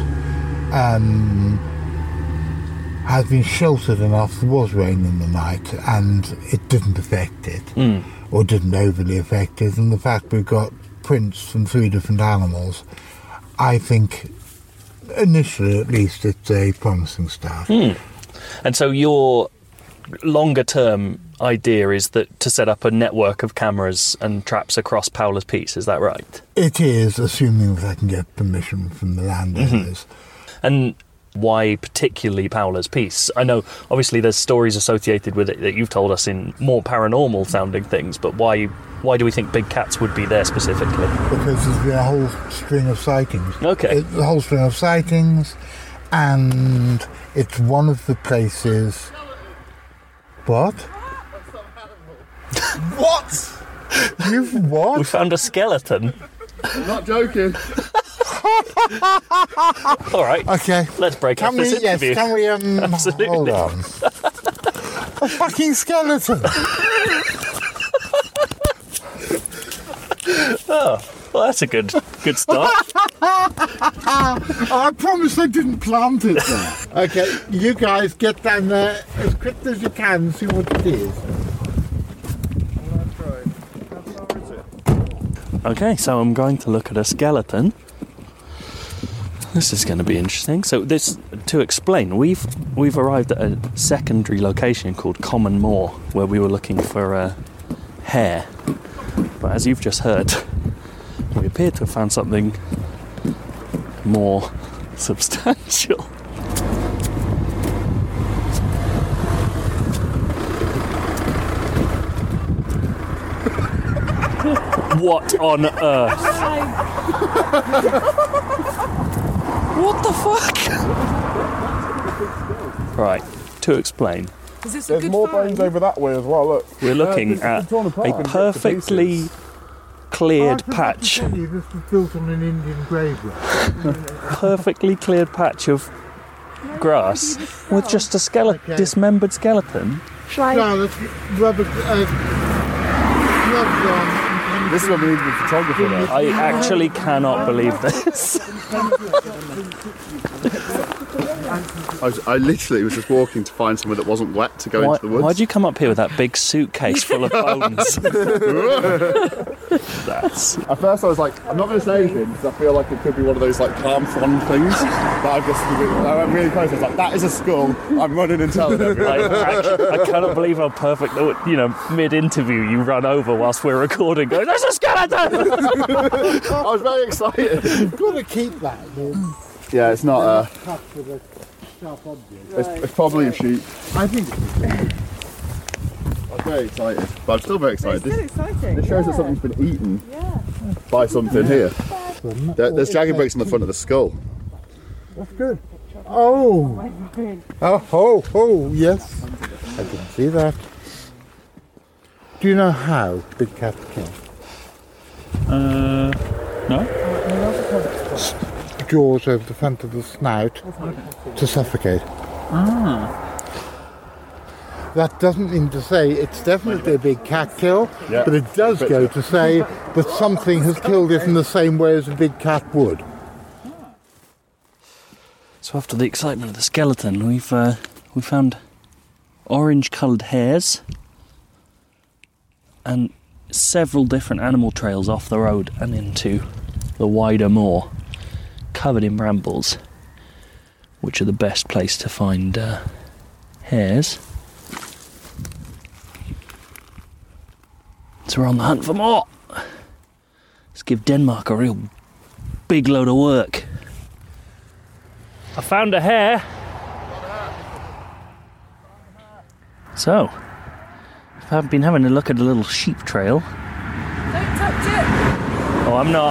has been sheltered enough. There was rain in the night, and it didn't affect it, or didn't overly affect it. And the fact we've got prints from 3 different animals, I think, initially at least, it's a promising start. And so your longer-term idea is that to set up a network of cameras and traps across Paula's Piece, is that right? It is, assuming that I can get permission from the landowners. And why particularly Paula's Piece? I know, obviously, there's stories associated with it that you've told us in more paranormal-sounding things, but why do we think big cats would be there specifically? Because there's been a whole string of sightings. Okay. The whole string of sightings, and it's one of the places... What? What? You've what? We found a skeleton. I'm not joking. All right. Okay. Let's break up this interview. Yes, can we, Absolutely. Hold on. A fucking skeleton! Oh, well, that's a good start. I promise I didn't plant it there. Okay, you guys get down there as quick as you can and see what it is. Okay, so I'm going to look at a skeleton. This is going to be interesting. So this, to explain, we've arrived at a secondary location called Common Moor, where we were looking for a hare. But as you've just heard, we appear to have found something more substantial. What on earth? What the fuck? Right, to explain. Is this There's more bones over that way as well, look. We're looking at a perfectly cleared patch. This was built on an Indian graveyard. Perfectly cleared patch of grass with just a skeleton, dismembered skeleton. No, let's rub gloves on and come This is what we need with photography now. I actually cannot believe this. I literally was just walking to find somewhere that wasn't wet to go into the woods. Why'd you come up here with that big suitcase full of bones? At first I was like, I'm not going to say anything because I feel like it could be one of those like palm frond things. But I went really close. I was like, that is a skull. I'm running and telling everyone. I cannot believe how perfect, mid-interview you run over whilst we're recording going, there's a skeleton! I was very excited. You've got to keep that. Yeah, it's not a... Cut with a sharp object. It's probably a sheep. I think it's a sheep. I'm very excited, but I'm still very excited. It's still exciting. This shows that something's been eaten by something here. There's dragon breaks on the front of the skull. That's good. Oh, yes. I didn't see that. Do you know how big cats kill? No? Jaws over the front of the snout to suffocate. That doesn't mean to say it's definitely a big cat kill, but it does go to say that something has killed it in the same way as a big cat would. So after the excitement of the skeleton, we found orange-coloured hairs and several different animal trails off the road and into the wider moor, covered in brambles, which are the best place to find hares. So we're on the hunt for more. Let's give Denmark a real big load of work. I found a hare. So, I've been having a look at a little sheep trail. Don't touch it! Oh, I'm not.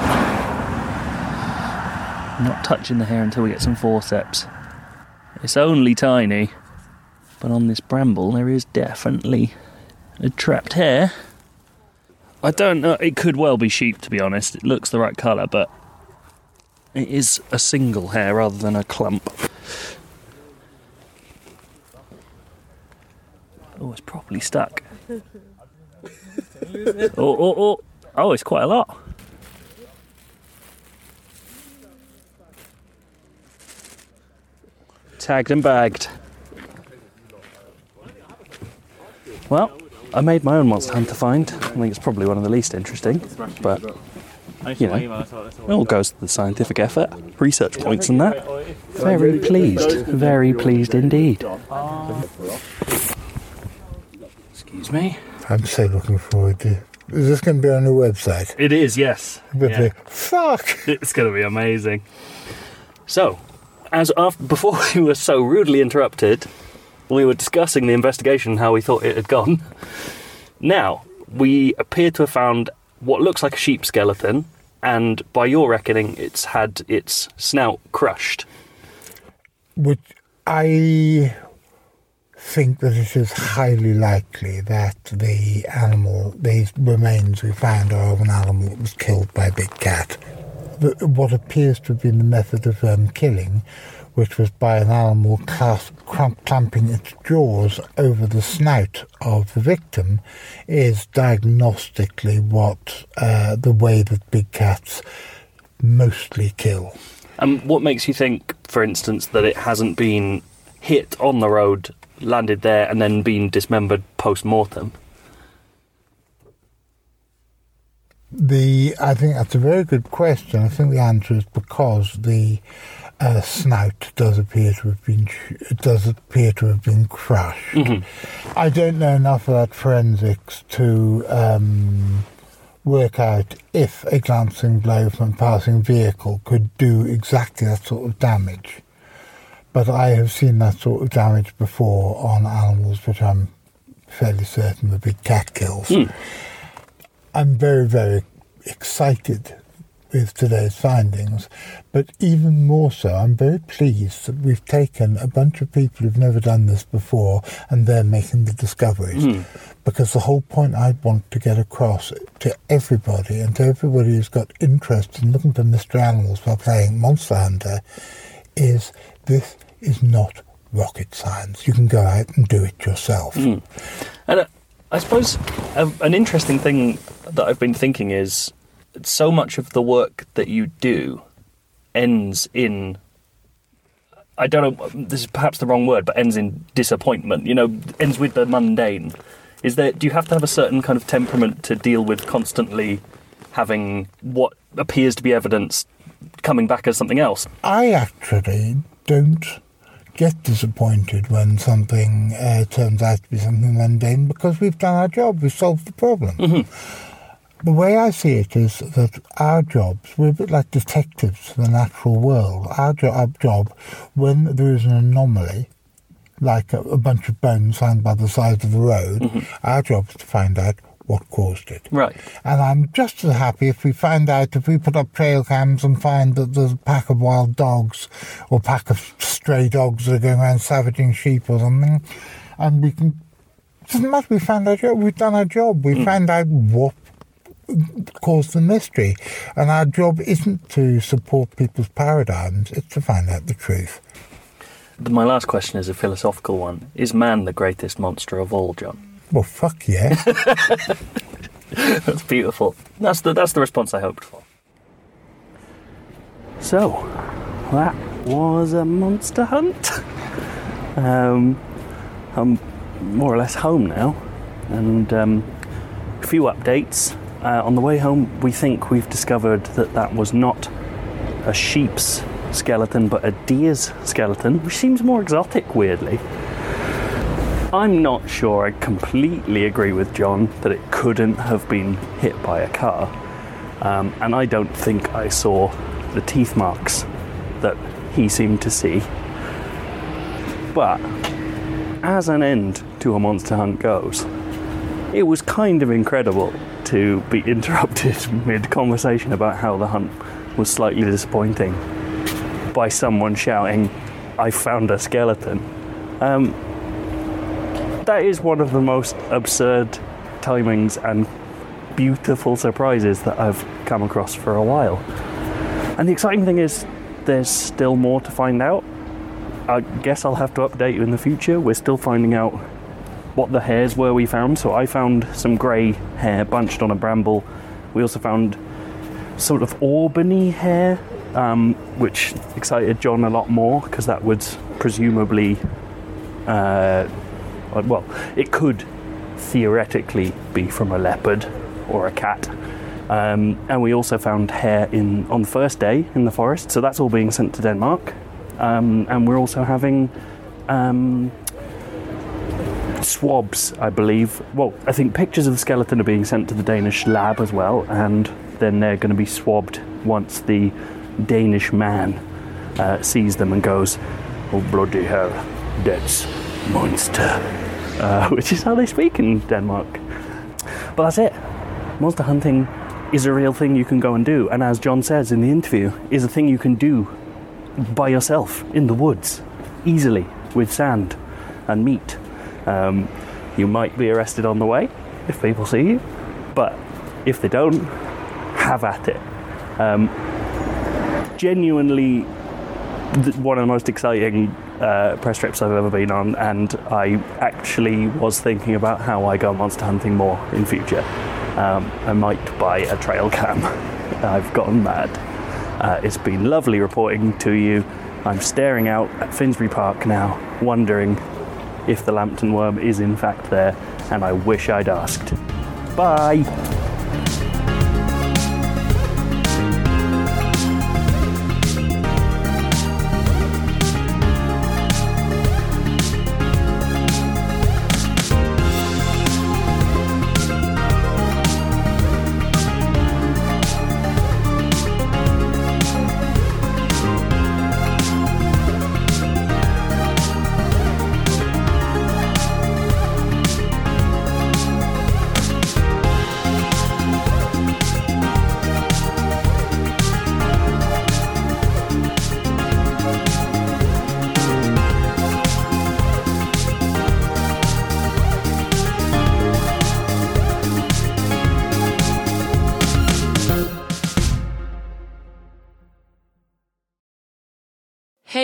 I'm not touching the hare until we get some forceps. It's only tiny, but on this bramble there is definitely a trapped hare. I don't know, it could well be sheep, to be honest. It looks the right colour, but it is a single hare rather than a clump. Oh, it's properly stuck. Oh, it's quite a lot. Tagged and bagged. Well, I made my own monster hunt to find. I think it's probably one of the least interesting, but you know, it all goes to the scientific effort, research points and that. Very pleased indeed. Excuse me. I'm so looking forward to it. Is this going to be on your website? It is, yes. Yeah. Fuck! It's going to be amazing. So, before we were so rudely interrupted, we were discussing the investigation and how we thought it had gone. Now, we appear to have found what looks like a sheep skeleton, and by your reckoning, it's had its snout crushed. Which I think that it is highly likely that the remains we found are of an animal that was killed by a big cat. What appears to have been the method of killing, which was by an animal clamping its jaws over the snout of the victim, is diagnostically the way that big cats mostly kill. And what makes you think, for instance, that it hasn't been hit on the road, landed there, and then been dismembered post-mortem? I think that's a very good question. I think the answer is because the snout does appear to have been crushed. Mm-hmm. I don't know enough about forensics to work out if a glancing blow from a passing vehicle could do exactly that sort of damage. But I have seen that sort of damage before on animals which I'm fairly certain the big cat kills. I'm very, very excited with today's findings, but even more so, I'm very pleased that we've taken a bunch of people who've never done this before and they're making the discoveries. Because the whole point I'd want to get across to everybody, and to everybody who's got interest in looking for mystery animals while playing Monster Hunter, is this is not rocket science. You can go out and do it yourself. And I suppose an interesting thing that I've been thinking is so much of the work that you do ends in, I don't know, this is perhaps the wrong word, but ends in disappointment, ends with the mundane. Do you have to have a certain kind of temperament to deal with constantly having what appears to be evidence coming back as something else? I actually don't get disappointed when something turns out to be something mundane, because we've done our job, we've solved the problem. The way I see it is that our jobs, we're a bit like detectives in the natural world. Our job, when there is an anomaly, like a bunch of bones found by the side of the road, our job is to find out what caused it. Right. And I'm just as happy if we put up trail cams and find that there's a pack of wild dogs or a pack of stray dogs that are going around savaging sheep or something, and we can... It doesn't matter, we found our job, we've done our job, we found out what caused the mystery, and our job isn't to support people's paradigms, it's to find out the truth. My last question is a philosophical one. Is man the greatest monster of all, John? Well, fuck yeah. That's beautiful. That's the response I hoped for. So, that was a monster hunt. I'm more or less home now, and a few updates. On the way home, we think we've discovered that was not a sheep's skeleton, but a deer's skeleton, which seems more exotic, weirdly. I'm not sure I completely agree with John that it couldn't have been hit by a car. And I don't think I saw the teeth marks that he seemed to see. But as an end to a monster hunt goes, it was kind of incredible to be interrupted mid-conversation about how the hunt was slightly disappointing by someone shouting, "I found a skeleton." That is one of the most absurd timings and beautiful surprises that I've come across for a while. And the exciting thing is, there's still more to find out. I guess I'll have to update you in the future. We're still finding out what the hairs were we found. So I found some grey hair bunched on a bramble. We also found sort of Albany hair, which excited John a lot more, because that would presumably... it could theoretically be from a leopard or a cat. And we also found hair on the first day in the forest, so that's all being sent to Denmark. And we're also having swabs, I believe. Well, I think pictures of the skeleton are being sent to the Danish lab as well, and then they're going to be swabbed once the Danish man sees them and goes, "Oh, bloody hell, that's monster," which is how they speak in Denmark. But that's it. Monster hunting is a real thing you can go and do, and as John says in the interview, is a thing you can do by yourself in the woods, easily, with sand and meat. You might be arrested on the way if people see you, but if they don't, have at it. Genuinely one of the most exciting press trips I've ever been on, and I actually was thinking about how I go monster hunting more in future. I might buy a trail cam. I've gotten mad. It's been lovely reporting to you. I'm staring out at Finsbury Park now, wondering if the Lambton worm is in fact there, and I wish I'd asked. Bye!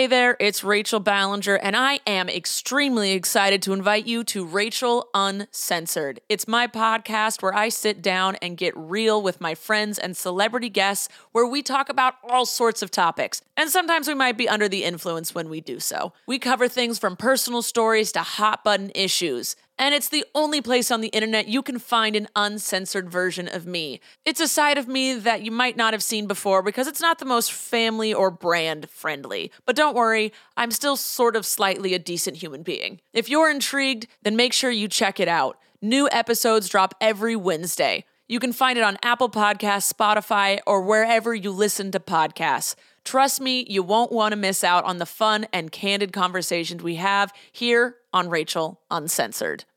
Hey there, it's Rachel Ballinger, and I am extremely excited to invite you to Rachel Uncensored. It's my podcast where I sit down and get real with my friends and celebrity guests, where we talk about all sorts of topics. And sometimes we might be under the influence when we do so. We cover things from personal stories to hot button issues. And it's the only place on the internet you can find an uncensored version of me. It's a side of me that you might not have seen before because it's not the most family or brand friendly. But don't worry, I'm still sort of slightly a decent human being. If you're intrigued, then make sure you check it out. New episodes drop every Wednesday. You can find it on Apple Podcasts, Spotify, or wherever you listen to podcasts. Trust me, you won't want to miss out on the fun and candid conversations we have here on Rachel Uncensored.